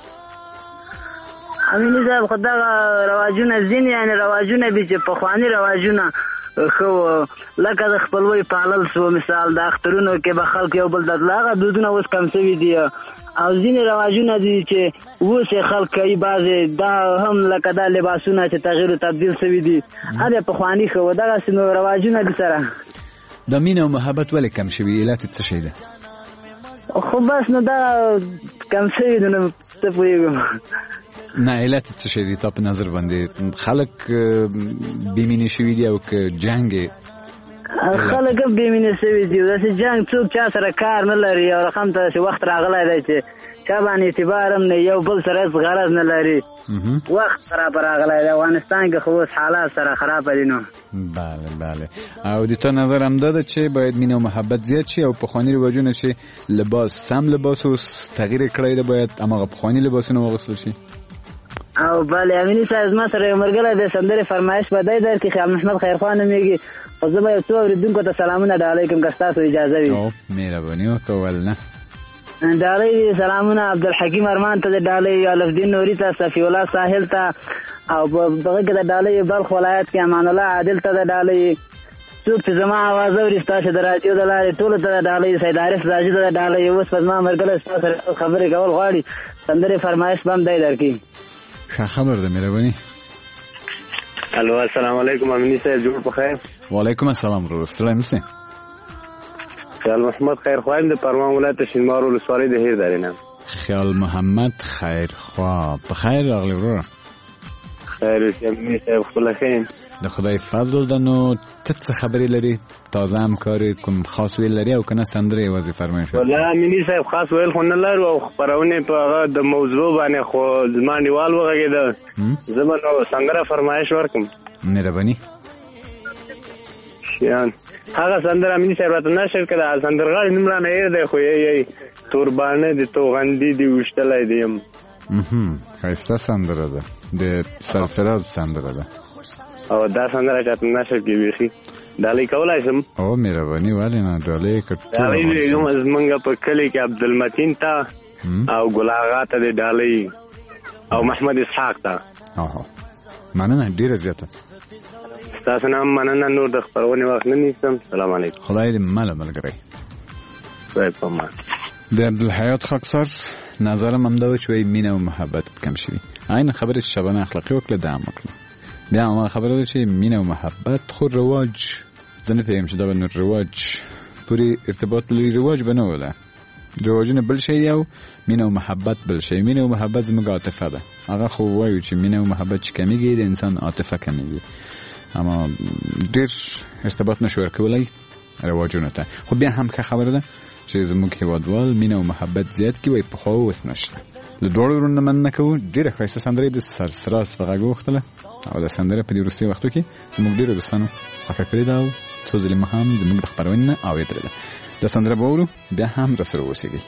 [SPEAKER 11] امین صاحب خدای رواجونه زین یعنی رواجونه دي چې په خواني رواجونه خو لکه د خپلوي پالل سو مثال د اخترونو کې به خلک یو بل دغه دودونه اوس کم شوي دي او ځینې رواجونه دي چې اوس خلک کوي بعضې دا هم لکه دا لباسونه چې تغییر تبدیل شوي دي هغه پخواني خو دغسې نو رواجونه دي سره
[SPEAKER 7] د مینه او محبت ولې کم شوي علت څه شی ده؟
[SPEAKER 11] خو بس نو دا کم شوي دي نو څه پوهېږم
[SPEAKER 7] نه علت څه شی دی تا په نظر باندې خلک بیمینه شوي دي او که جنگ
[SPEAKER 11] خلک هم بیمینه شوي دي داسې جنگ څوک چا سره کار نه لري او رقم ته داسې وخت راغلی دی چې چا باندې اعتبار هم نه یو بل سره هېڅ غرض نه لري وخت خراب راغلی دی افغانستان کې خو اوس حالات سره خراب دي نو
[SPEAKER 7] بله بله او د تا نظر همدا ده چې باید مینه او محبت زیات شي او پخواني رواجونه چې لباس سم لباس اوس تغییر کړی دی باید هماغه پخواني لباسونه واغوستل شي.
[SPEAKER 11] او بله امینی صاحب زما سره یو ملګری د سندرې فرمایش به دی درکړي خیال محمد خیرخوا نومېږي خو زه به یو څو اورېدونکو ته سلامونه ډالۍ کړم که ستاسو اجازه وي.
[SPEAKER 7] مهرباني وکړه ولنه
[SPEAKER 11] ډالۍ دي سلامونه عبدالحکیم ارمان ته د ډالۍ الفدین نوري ته صفي الله ساحل ته او په دغه کې د ډالۍ بلخ ولایت کې امان الله عادل ته د ډالۍ څوک چې زما اواز اوري ستاسو د راډیو د لارې ټولو ته د ډالۍ سید عارف راجي ته د ډالۍ اوس په زما ملګری ستا سره خبرې کول غواړي سندرې فرمایش به هم دی درکړي.
[SPEAKER 7] ښه خبر ده مهرباني.
[SPEAKER 12] الو السلام علیکم امینی صاحب جوړ په خیر.
[SPEAKER 7] وعلیکم السلام ورو سلام نسه
[SPEAKER 12] خیال محمد خیر خوایم د پروان ولایت شینوار ولسوالۍ د هیر درې نه.
[SPEAKER 7] خیال محمد خیر خوا په خیر راغلی ورو.
[SPEAKER 12] خیر امینی صاحب خپل خیر
[SPEAKER 7] د خدای فضل ده نو ته څه خبرې لري تازه هم کار کوم خاص ویل لري او کنه سندرې وظیفه فرمایش؟
[SPEAKER 12] والله امینی صاحب خاص ویل خو نه لرو او خبرونه په هغه د موضوع باندې خو زما نیوال وغږېده زما نو سندره فرمایش ورکم.
[SPEAKER 7] مهرباني
[SPEAKER 12] یان هغه سندره امینی صاحب راته نشر کړه سندرغاړي نوم را نه هېر دی خو یې توربانه د توغندي دی وشتلی دی یم.
[SPEAKER 7] ښایسته سندره ده د سرفراز سندره ده
[SPEAKER 12] او دا سندره چاته نشر کې بیخي ډالۍ کولای شم؟
[SPEAKER 7] او مهرباني ولې نه ډالۍ کړ
[SPEAKER 12] ډالۍ دې زمونږ په کلي کې عبدالمتین ته او ګل آغا ته دې ډالۍ او محمد اسحاق ته.
[SPEAKER 7] مننه ډېره زیاته
[SPEAKER 12] ستاسو نه هم مننه نور د خپرونې وخت نه نیسم. سلام علیکم.
[SPEAKER 7] خدای دې مله ملګری.
[SPEAKER 12] خدای په امان.
[SPEAKER 7] د عبدالحیات خاکسار نظرم هم دا و چې مینه و محبت کم شوي. عین خبره چې شبانه اخلاقی وکړه دا هم وکړه. بیا هم خبره ده چې مینه و محبت خود رواج زه نه پوهېږم چې دا به نو رواج پورې ارتباط لري. رواج به نه وله، رواجونه بل شی او مینه و محبت بل شی. مینه و محبت زموږ عاطفه ده. هغه خو وایو چې مینه و محبت چې کمیږي د انسان عاطفه کمیږي، اما ډېر ارتباط نشو ورکولی رواجونه ته. خو بیا هم که خبره ده چې زموږ هېوادوال مینه و محبت زیات کړي وایي پخوا اوس نشته. له دواړو ورونه مننه کوو. ډېره ښایسته سندره د سرفراز په غږ وختله او د سندره په دې وروستي وختو کې زموږ ډېرو دوستانو خوښه کړې ده او څو ځلې مو هم زموږ د خپرونې نه اورېدلې ده. د سندره به اورو، بیا هم راسره اوسېږئ.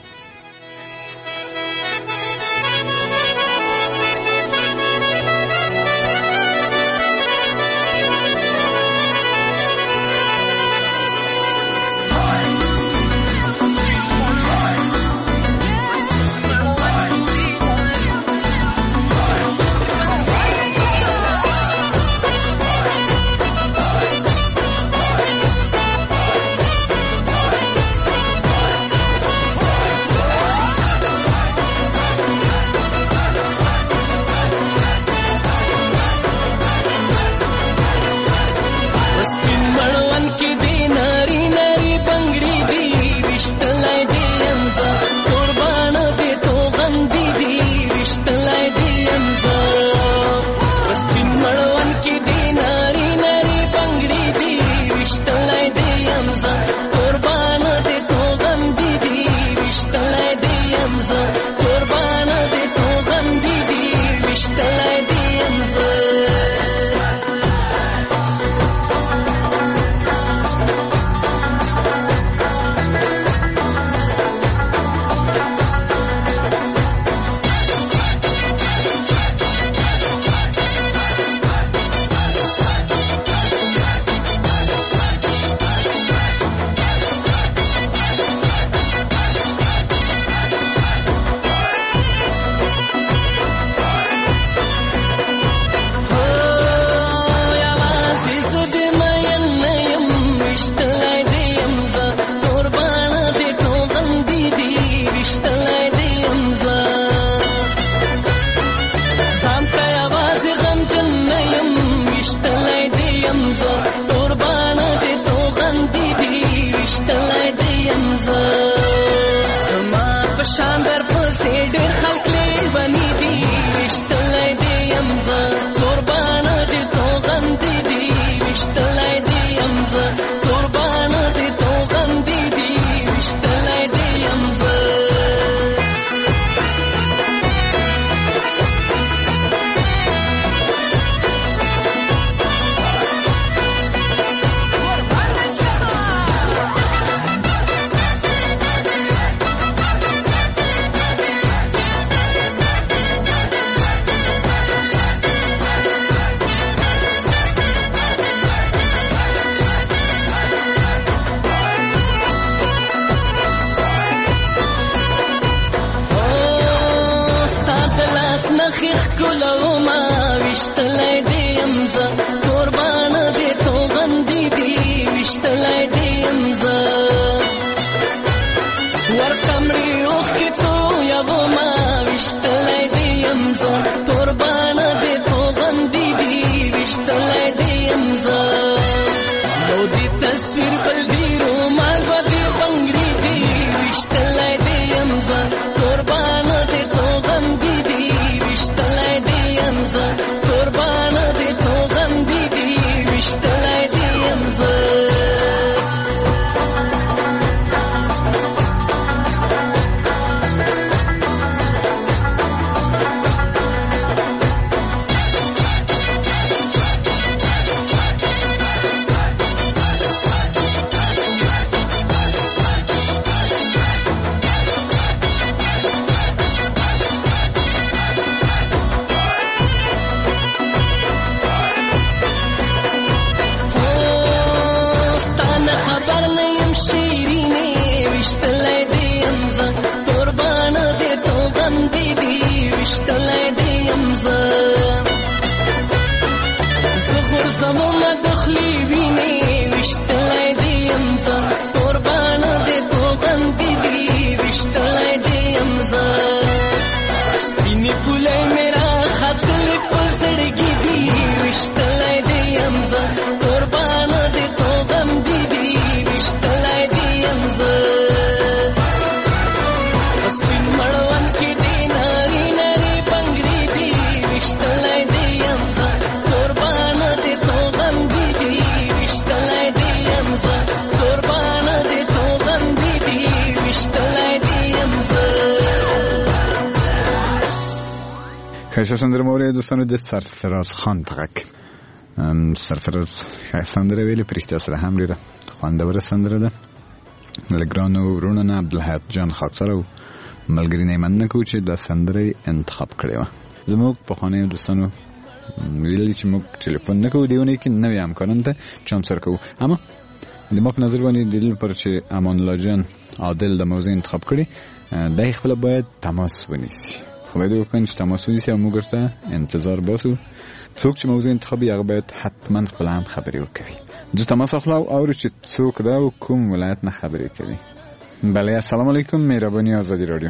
[SPEAKER 7] ښه سندره مورې دوستانو د سرفراز خان په غږ. سرفراز سندره ویلې په رښتیا سره هم ډېره خوندوره سندره ده. له ګرانو وروڼو نه عبدالحیات جان خاکسار او ملګري نه یې مننه کوو چې دا سندره یې انتخاب کړې وه. زموږ پخوانیو دوستانو ویلي چې موږ ټلیفون نه کوو دې اونۍ کې نوي همکارانو ته چانس ورکوو، اما د ما په نظر باندې د دې لپاره چې امان الله جان عادل د موضوع انتخاب کړي دی خپله باید تماس ونیسي. خدای دې وکړي چې تماس ونیسي او موږ ورته انتظار باسو. څوک چې موضوع انتخابي هغه باید حتما خپله هم خبرې وکوي. زه تماس اخلو او اورو چې څوک ده او کوم ولایت نه خبرې کوي. بله السلام علیکم، مهرباني آزادي رادیو.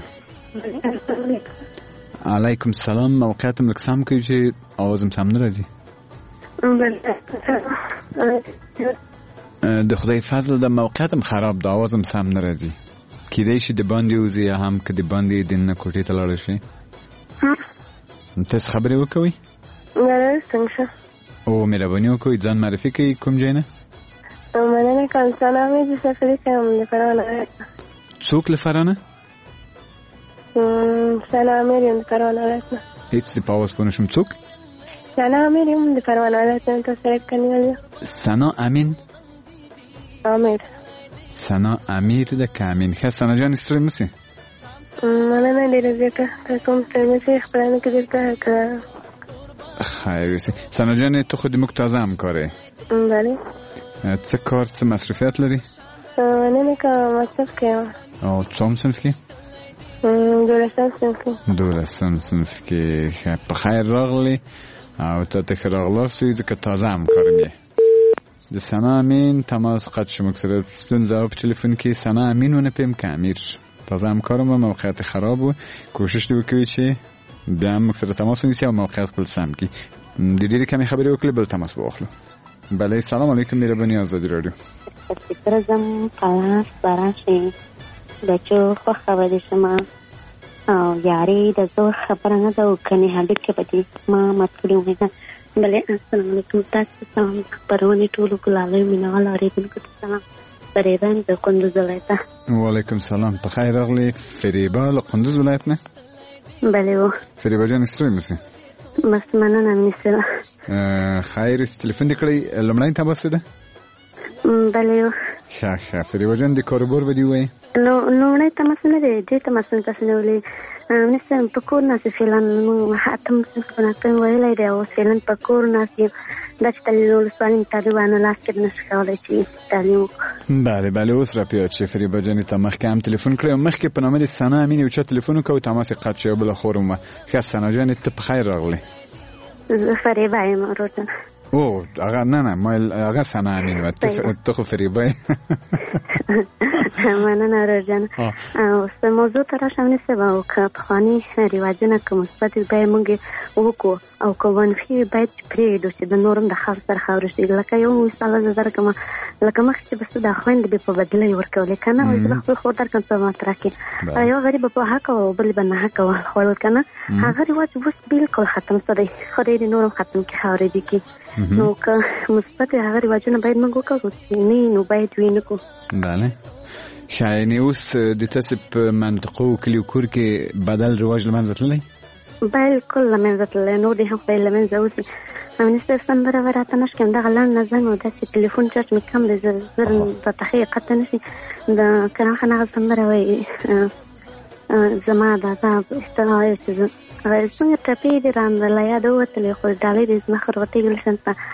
[SPEAKER 7] علیکم السلام. موقعیتم لږ سم کوي چې آوازم سم نه راځي. د خدای فضل د موقعیتم خراب د آوازم سم نه راځي. کیدای شي د باندې وځي یا هم که د باندې دننه کوټې ته لاړ شي. تاسو خبرې وکوئ.
[SPEAKER 13] څنګه
[SPEAKER 7] او مهرباني وکړئ ځان معرفي کړئ. کوم ځای نه؟
[SPEAKER 13] مننه کوم. سلام یې سفرې کوم له فرانه.
[SPEAKER 7] څوک له فرانه؟
[SPEAKER 13] سلام یې له فرانه.
[SPEAKER 7] هیڅ د پاوس پونه شم. څوک؟
[SPEAKER 13] سلام یې له فرانه. تاسو سره کنيل.
[SPEAKER 7] سنا امین.
[SPEAKER 13] امیر.
[SPEAKER 7] سنا امیر د کامین. ښه سنا جان ستړي مسی.
[SPEAKER 13] مننه ډیره زیاته. تاسو هم ستړي مسی. خپلانه کې درته
[SPEAKER 7] خیلی سی. سنا جان تو خودی موږ تازه همکاره.
[SPEAKER 13] بله.
[SPEAKER 7] څه کار څه مصرفیت لري؟
[SPEAKER 13] نه نه که مصرف کیم.
[SPEAKER 7] او څوم صنف کې؟
[SPEAKER 13] دولسم صنف کې.
[SPEAKER 7] دولسم صنف کې. په خیر راغلی او تا ته ښه راغلاستئ ځکه تازه همکارم یې. د سنا امین تماس قطع شو. موږ سره ستونزه وه په ټلیفون کې. سنا امین ونه پیم که امیر تازه همکارم و. موقعیت خراب و. کوشش دې وکوي چې بیا هم موږ سره تماس ونیسي او موقعیت خپل سم کړي. د ډېرې کمې خبرې وکړې بل تماس به واخلو. بله سلام علیکم، مهرباني آزادي رادیو.
[SPEAKER 14] فکر زم پلاس براشي بچو خوښه به دې شمه او یاري د زور خبره نه ده او کنې هډوکې به دې ما مات کړي ومې. بله السلام علیکم. تاسو سلام خپرونې ټولو ګلالۍ مینهوالو اورېدونکو ته سلام. فریبه یم د کندوز ولایته. وعلیکم
[SPEAKER 7] سلام. په خیر راغلې فریبه له کندوز ولایت نه؟
[SPEAKER 14] بله و.
[SPEAKER 7] فریبه جان ستړي مسی.
[SPEAKER 14] بس مننه میسره.
[SPEAKER 7] خیر تلیفون دې کړی لومړی تماس ده؟
[SPEAKER 14] بله و.
[SPEAKER 7] ښه ښه فریبه جان د کاروبار به دې ووایي؟
[SPEAKER 14] لومړی تماس نه دی. دې تماس نه تاسو نه ولې مثلا په کور ناست فعلا اتم صنف په ناته ویلی دی او فعلا په کور ناست یم. دا چې تعلیم ولسوالي طالبانو لاس کې نشي کولی چې تعلیم وکړو.
[SPEAKER 7] بله بله اوس را پیاد چې فریبه جانې ته مخکې هم تلیفون کړی او مخکې په نامه د سنا امین یو چا تلیفون وکړ او تماس یې قطع شو. بله خورم وه. ښه سنا جانې ته په خیر راغلې.
[SPEAKER 14] زه فریبه یم ورور جان.
[SPEAKER 7] او هغه نه نه ما هغه سنا امین وه. ته خو فریبه یې.
[SPEAKER 14] مننه ورور جان. اوس موضوع ته راشم نیسم او که پخواني رواجونه که مثبت باید موږ وکړو او که منفي باید پرېږدو چې د نور هم د خاص سره خاوره شي. لکه یو مثال زه درکړم. لکه مخکې چې بس د خویندې به په بدله یې ورکولې که نه زه به خپل خور درکړم څه مطرح کې یو غریب په حقه او بل به نه حقه خوړل که نه هغه رواج اوس بالکل ختم شوی. خدای دې نور هم ختم کړي خاورې دې کې. نو که مثبت هغه رواجونه باید موږ وکړو چې نه نو باید ویې نه کړو.
[SPEAKER 7] بله شاینې اوس د تاسې په منطقو او کلیو کور کې بدل رواج له منځه تللی؟
[SPEAKER 14] بالکل له منځه تللی. نور دې هم خدای له منځه اوسي. همنسته سندره به راته نه شکم. دغه لنډ نظم او داسې ټلیفون چارج مې کم دی. زر زر راته ښې قطع نه شي. د کرم خان هغه سندره وایي زما د عذاب استغاثه چې زه څنګه ټپې دې رانه له یاده ووتلې خو ډالۍ دې زما خروتې ګلشن ته.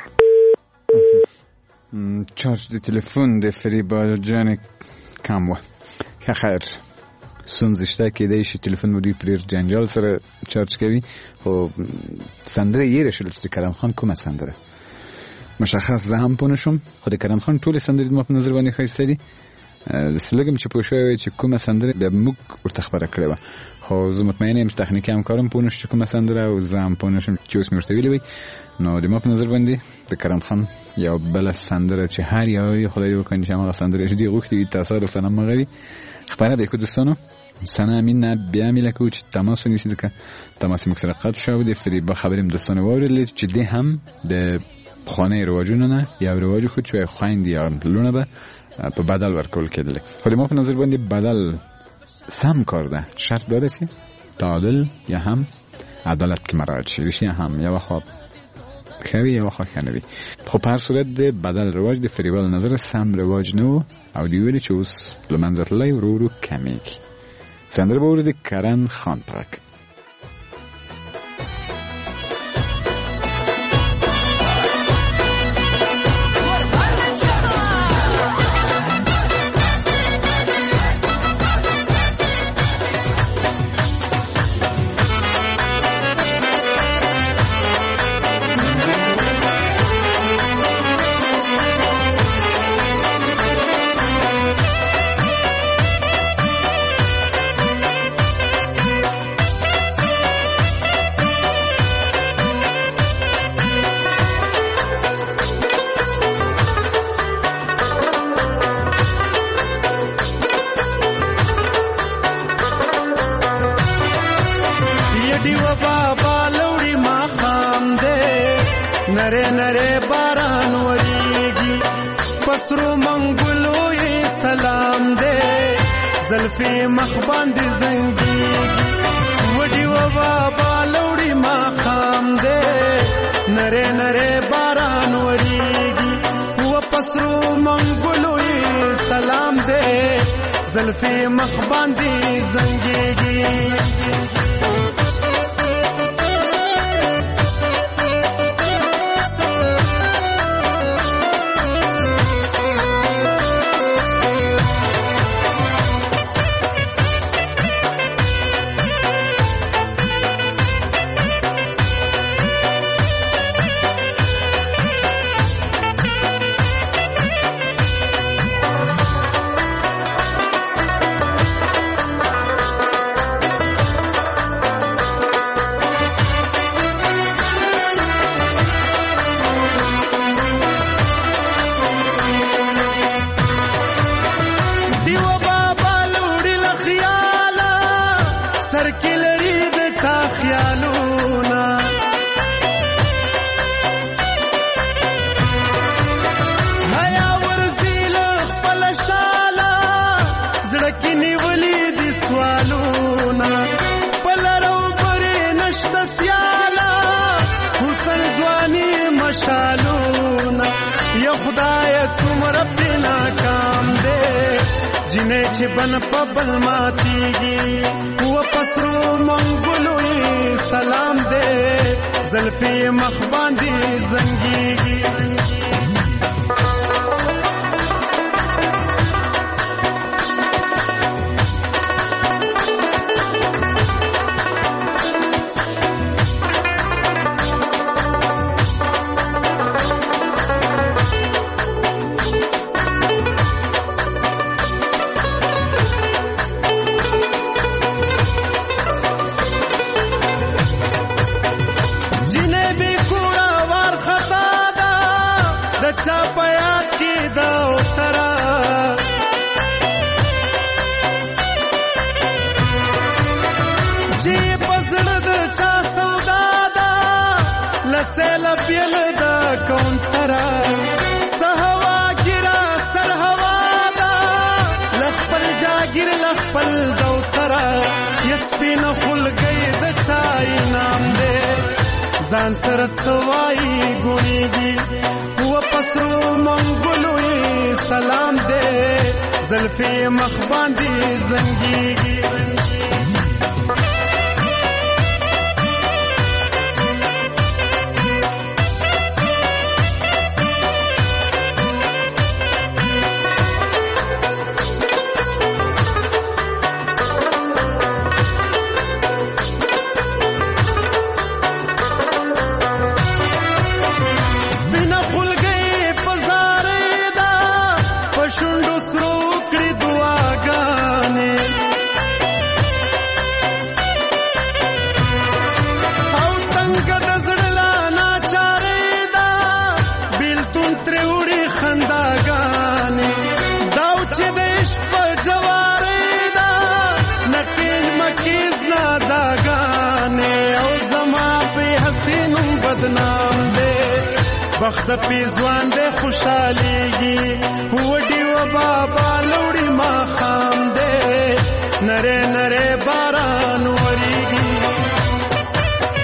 [SPEAKER 7] چارج د تلیفون د فریبه جانې کم وه. ښه خیر ستونزې شته. کیدای شي تلیفون مو دوی په ډېر جنجال سره چارج کوي خو سندره یې هېره شوله چې د کرم خان کومه سندره مشخص زه هم پوه نه شوم خو د کرم خان ټولې سندرې زما په نظر باندې ښایسته دي. داسې لږ م چې پوه شوی وی چې کومه سندره بیا موږ ورته خبره کړې وه خو زه مطمئنه یم چې تخنیکي همکارم پوه نه شو چې کومه سندره او زه هم پوه نه شم چې اوس مې ورته ویلي وی. نو د ما په نظر باندې د کرم خان یو بله سندره چې هر یو خدای دې وکړي چې همغه سندره چې دې غوښتي وي تصادفا همغه وي. خبره به کو دوستانو سنا امین نه بیا مې لکه چې تماس ونیسي ځکه تماس موږ سره قطع شو. د فریبه خبرې م دوستانو واورېدلې چې دې هم د پخوانۍ رواجونو نه یو رواج خود چې خویندې یا لونه به په بدل ورکول کېدل. خو د ما په نظر باندې بدل سم کار ده. شرط داره چې تعادل یا هم عدالت کې مراعات شي رښتیا هم یو خو خوي یو خو خنوي خو په هر صورت د بدل رواج د فریوال نظر سم رواج نو او دی ویلي چې اوس لمنځه تللی ورو ورو کمیږي. سندره به ورده کرن خان پاک.
[SPEAKER 6] نره نره باران وریږي پسرو منګلو یې سلام دې زلفي مخ باندې زنګي وډي و بابا لوري ما خام دې نره نره باران وریږي و پسرو منګلو یې سلام دې زلفي مخ باندې زنګي. چې بن په بل ماتيږي و پسرو منګلو سلام دې زلفي مخ باندې زنګيږي. ځان سره توای ګونیږي و پسرو منګلو سلام دې زلفي مخ باندې زنګيږي. وخت په ځوان دې خوشاليږي وډي و بابا لوري ما خام دې نره نره باران وریږي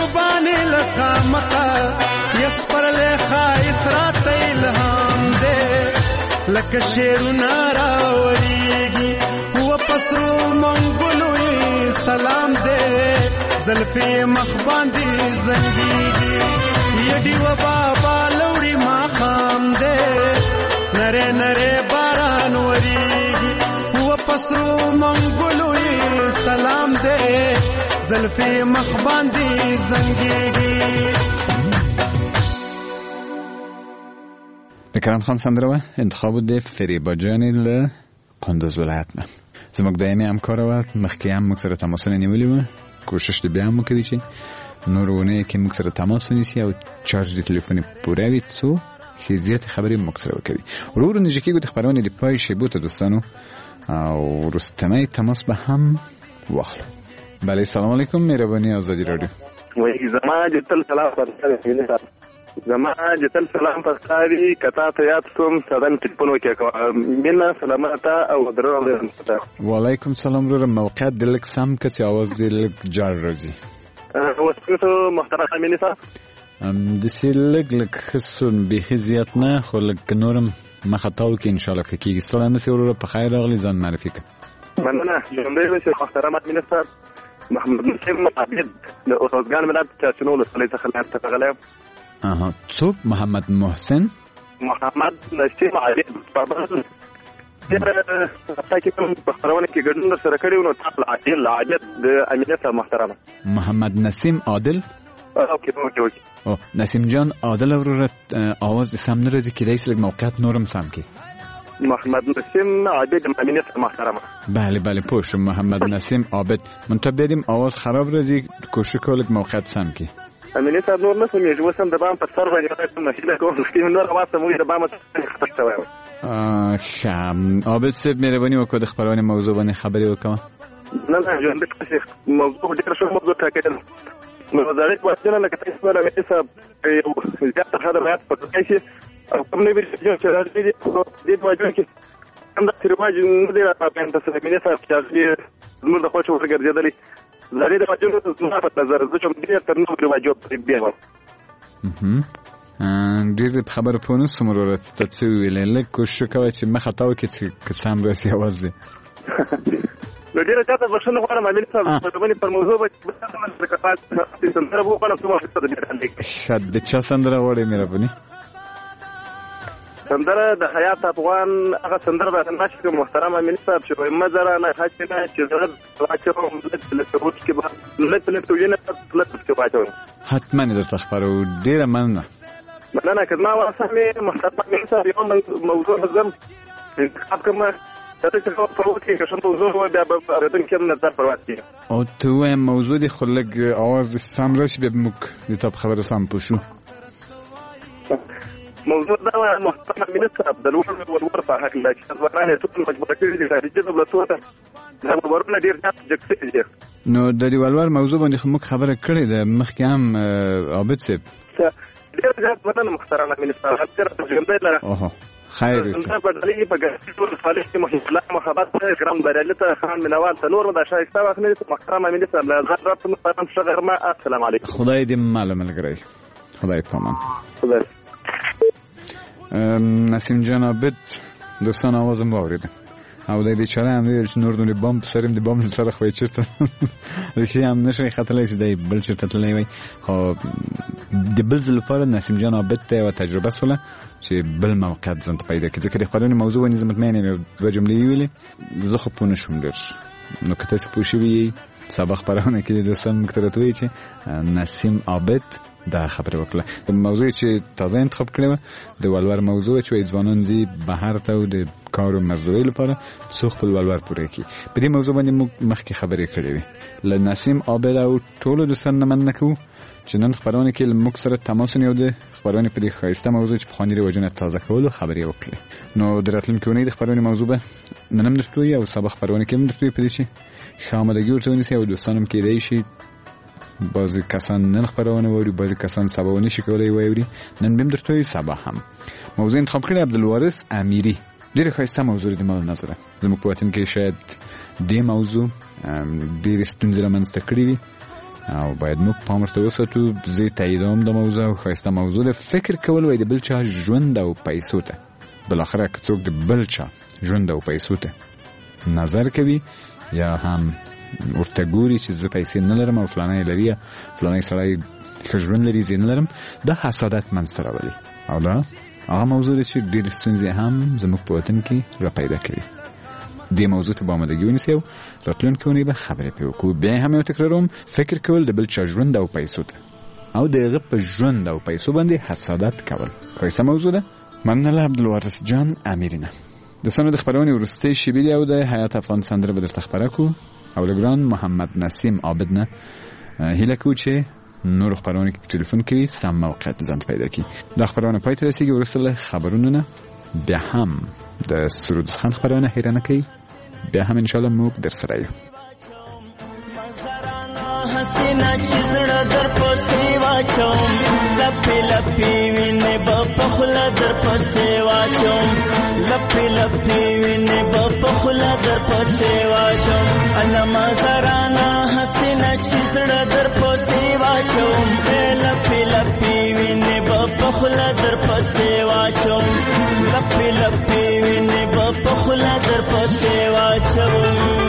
[SPEAKER 6] باندې لکه مخه یس پر له خایس راته الهام دې لکه شیرونه راوړيږي و پسرو منګلو سلام دې زلفي مخ باندې زنګيږي یډي و بابا لوري ما خام دې نره نره باران وريږي و پسرو منګلو سلام دې زلفي مخ باندې زنګيږي.
[SPEAKER 7] د کرم خان سندره و انتخاب د فریبا جانی له قندوز ولایت نه. زموږ دایمي همکار و مخکې هم موږ سره تماسونه نیولي وو، کوشش دې بیا هم وکړي چې نور ونه کې موږ سره تماس ونیسي او چارج د تلیفون پوره وي څو ښې زیاتې خبرې موږ سره وکوي. ورو ورو نږدې کېږو د خپرونې د پای شیبو ته دوستانو او وروستنی تماس به هم واخلو. بله سلام علیکم، مهرباني آزادي رادیو.
[SPEAKER 12] وای زما جتل سلام پرځه زما جتل سلام پرځاري کتا ته یاد کوم سدن ټلیفون وکړه مینا سلامتا او درو.
[SPEAKER 7] وعلیکم سلام رو موقعیت دلک سم کسی آواز دلک جار رازی
[SPEAKER 12] وسکتو محترم امینی صاحب
[SPEAKER 7] دسی لگ لگ خسون بیخی زیاد نه خو لگ نورم مخطاو که انشاءالله که کیگی سالنده سی رو په خیر راغلی زن معرفی که
[SPEAKER 12] مننه جمعه بشه محترم امینی صاحب محمد نسیم عبید اوزگان ملاد چاچنو لسلی تخلیت تغلیم.
[SPEAKER 7] آها تو محمد محسن
[SPEAKER 12] محمد نسیم عبید پربازن تاکي کوم بخارونه کې ګډون سره کړیو نو تاسو عادل عادت د امینه صاحب محترمه
[SPEAKER 7] محمد نسیم عادل
[SPEAKER 12] اوکې اوکې
[SPEAKER 7] او نسیم جان عادل ورته आवाज سم نه راځي کېدای شي موقعیت نورم سم کې
[SPEAKER 12] محمد نسیم عابد امینه صاحب محترمه
[SPEAKER 7] بله بله پوش محمد نسیم عابد منتها بدیم आवाज خراب راځي کوشش کولک موقعیت سم کې
[SPEAKER 12] امینه صاحب نور نه سمې جو سم د بام په سر باندې راځم مشله کوم چې نور واسه مو د بام خطر شوی
[SPEAKER 7] شام عابد صاحب مهرباني وکړه د خبرونه موضوع باندې خبري وکړه.
[SPEAKER 12] نه نه ژوند کې موضوع ډېر ښه موضوع ټاکل نو دا لري واسه نه کته څه ولا مې صاحب یو زیات خدمات په توګه شي او کوم نه ویل چې راځي دې دې واجب کې هم د تیرواج نه دی راځي په تاسو کې نه صاحب چې نور د خوښو ورګرځېدلې زری د واجب نه په نظر زه چې دې تر نو د واجب بیا و
[SPEAKER 7] ډېر خبر پونه سمور ورته څه ویلې لکه کوشش کوي چې مخه تاو کې چې سم راسي आवाज دي
[SPEAKER 12] نو ډېر ځاته بشنه غواړم امین صاحب په باندې پر موضوع به څه کفات سندره وو کنه څه وخت ته دې
[SPEAKER 7] شد د چا سندره وړې مې ربني
[SPEAKER 12] سندره د حیات افغان هغه سندره د ناشې محترم امین صاحب چې مزره نه حاجنه چې زړه واچو ملت له ثبوت کې به ملت له توینه ملت کې واچو
[SPEAKER 7] حتما درته خبرو ډېر مننه
[SPEAKER 12] مننه کزما واسمه محترم امین صاحب یو موضوع زم انتخاب کوم ته څه خبره وکړي چې څنګه موضوع و بیا به اردن کې نظر پروات کی
[SPEAKER 7] او ته موضوع دی خلک आवाज سم راشي به موږ د تاب خبره سم پوښو
[SPEAKER 12] موضوع دا محترم امین صاحب د لوړ ورور په حق لا چې ځوانان ټول مجبور کړي دي چې د بلوتوته دا ورونه ډیر ځات جګسي دي
[SPEAKER 7] نو د دیوالوار موضوع باندې موږ خبره کړې ده مخکې هم عابد صاحب
[SPEAKER 12] ډیر ځات ورونه محترم امین صاحب تر څنګه لره
[SPEAKER 7] اوه خیر
[SPEAKER 12] اوسه په دې په ګټې ټول صالح کې محمد محبت کرام برالته خان منوال تنور د شایسته وخت نه محترم امین صاحب له زړه په محترم شغر ما السلام علیکم
[SPEAKER 7] خدای دې معلومه لګرای خدای پامان
[SPEAKER 12] خدای
[SPEAKER 7] نسیم جان عابد دوستان آوازم واوریده او د بیچاره هم ویل چې نور نور بام سریم د بام سره خوې چرته ریښې هم نشي خطلای چې دی بل چرته تللی وي خو د بل ځل لپاره نسیم جان عابد ته یوه تجربه سوله چې بل موقعیت ځان ته پیدا کړي ځکه د خپرونې موضوع باندې زه مطمئن یم دوه جملې ویلې زه خو پوه نه شوم ډېر نو که تاسې پوه شوي یئ سبا خپرونه کې د دوستان موږ ته راته وایي چې نسیم عابد دا خبره وکړه موضوع چې تازه انتخاب کړې وه د ولور موضوع چې ځوانان ځي بهر ته او د کار او مزدورۍ لپاره څو خپل ولور پوره کړي په دې موضوع باندې موږ مخکې خبرې کړې وې له نسیم عابد او ټولو دوستان نه مننه کوو چې نن خپرونه کې موږ سره تماس ونیو د خپرونې په دې ښایسته موضوع چې پخواني رواجونه تازه کولو خبرې وکړې نو د راتلونکې اونۍ د خپرونې موضوع به نن هم درته وایي او سبا خپرونه کې هم درته وایي په دې چې ښه آمادګي ورته ونیسئ او دوستان هم کېدای شي بعضی کسان نن خبرونه ووري بعضی کسان سبا ونشي کولای ووري نن بیم درته وایي سبا هم موضوع انتخاب کړی عبدالوارث امیری ډېره ښایسته موضوع د مال نظره زموږ په وطن کې شاید دې موضوع ډېرې ستونزې رامنځته کړې وي او باید موږ پام ورته وساتو. زه تاییدوم د موضوع او ښایسته موضوع ده. فکر کول وای د بل چا ژوند او پیسو ته، بالاخره که څوک د بل چا ژوند او پیسو ته نظر کوي یا هم ورته ګوري چې زه پیسې نه لرم او فلانی لري، فلانی سړی ښه ژوند لري زه نه لرم، دا حسادت منځته راولي. او دا هغه موضوع ده چې ډېرې ستونزې هم زموږ په وطن کې را پیدا کوي. دې موضوع ته به آمادګي ونیسئ او راتلونکې اونۍ به خبرې پرې وکړو. بیا هم یو تکراروم، فکر کول د بل چا ژوند او پیسو ته او د هغه په ژوند او پیسو باندې حسادت کول ښایسته موضوع ده. مننه عبدالوارث جان امیرینه. دوستانو د خبرونې وروستۍ شېبې دي او د حیات افغانستان در به درته خبره کړو او له ګران محمد نسیم عابد نه هیله کوو چې نور خبرونه کې ټلیفون کوي سم موقعیت ځان پیدا کړي. دا خبرونه پای ته رسیږي. وروسته له خبرونو نه بیا هم د سرود خان خبرونه حیرانه کوي. بیا هم ان شاء الله موږ در سره یو.
[SPEAKER 10] حسینا چیزړه در پسې واچوم، لپې لپې وینې به په خوله در پسې واچوم، لپې لپې وینې به په خوله در پسې واچوم. علما زرانا حسینا چیزړه در پسې واچوم، لپې لپې وینې به په خوله در پسې واچوم، لپې لپې وینې به په خوله در پسې واچوم.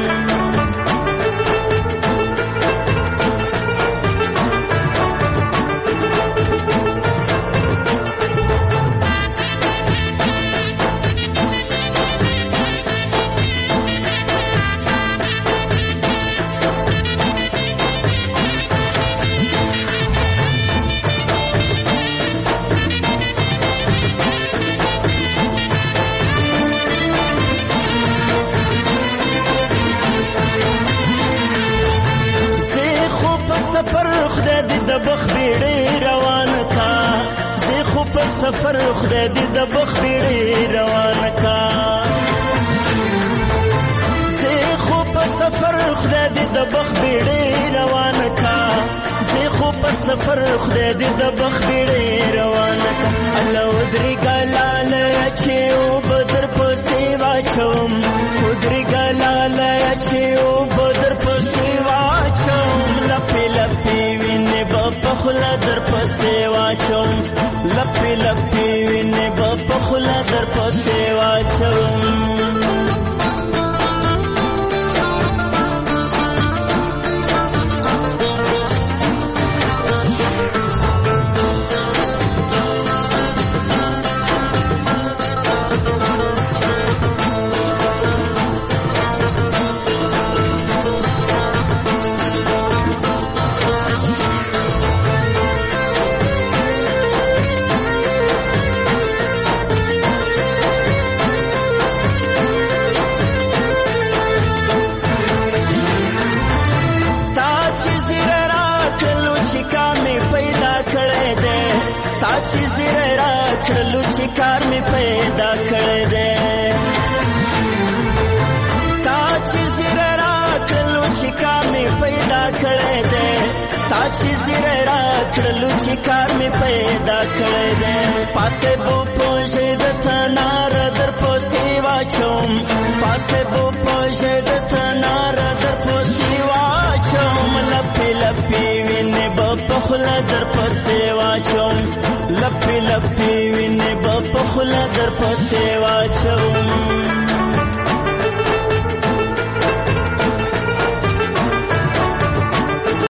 [SPEAKER 10] سفر خدای دې د بخ بیړې روان کا، زه خو په سفر خدای دې د بخ بیړې روان کا، زه خو په سفر خدای دې د بخ بیړې روان کا. الله ودري ګلال چې او بدر پسې واچوم، ودري ګلال چې او بدر پسې واچوم، لپې لپې وینې په خوله در پسې واچوم، لپې لپې وینې به په خوله در پسې واچوم. کار می پیدا کړی دی، تا چې زیره راکړلو چې کار می پیدا کړی دی، تا چې زیره راکړلو چې کار می پیدا کړی دی. پاسکې بو پوښې د ثنار در پسې واچوم، پاسکې بو پوښې د ثنار در پسې واچوم، لپې لپې وینې به په خوله در پسې واچوم، لپې لپې وینې به په خوله در پسې واچوم.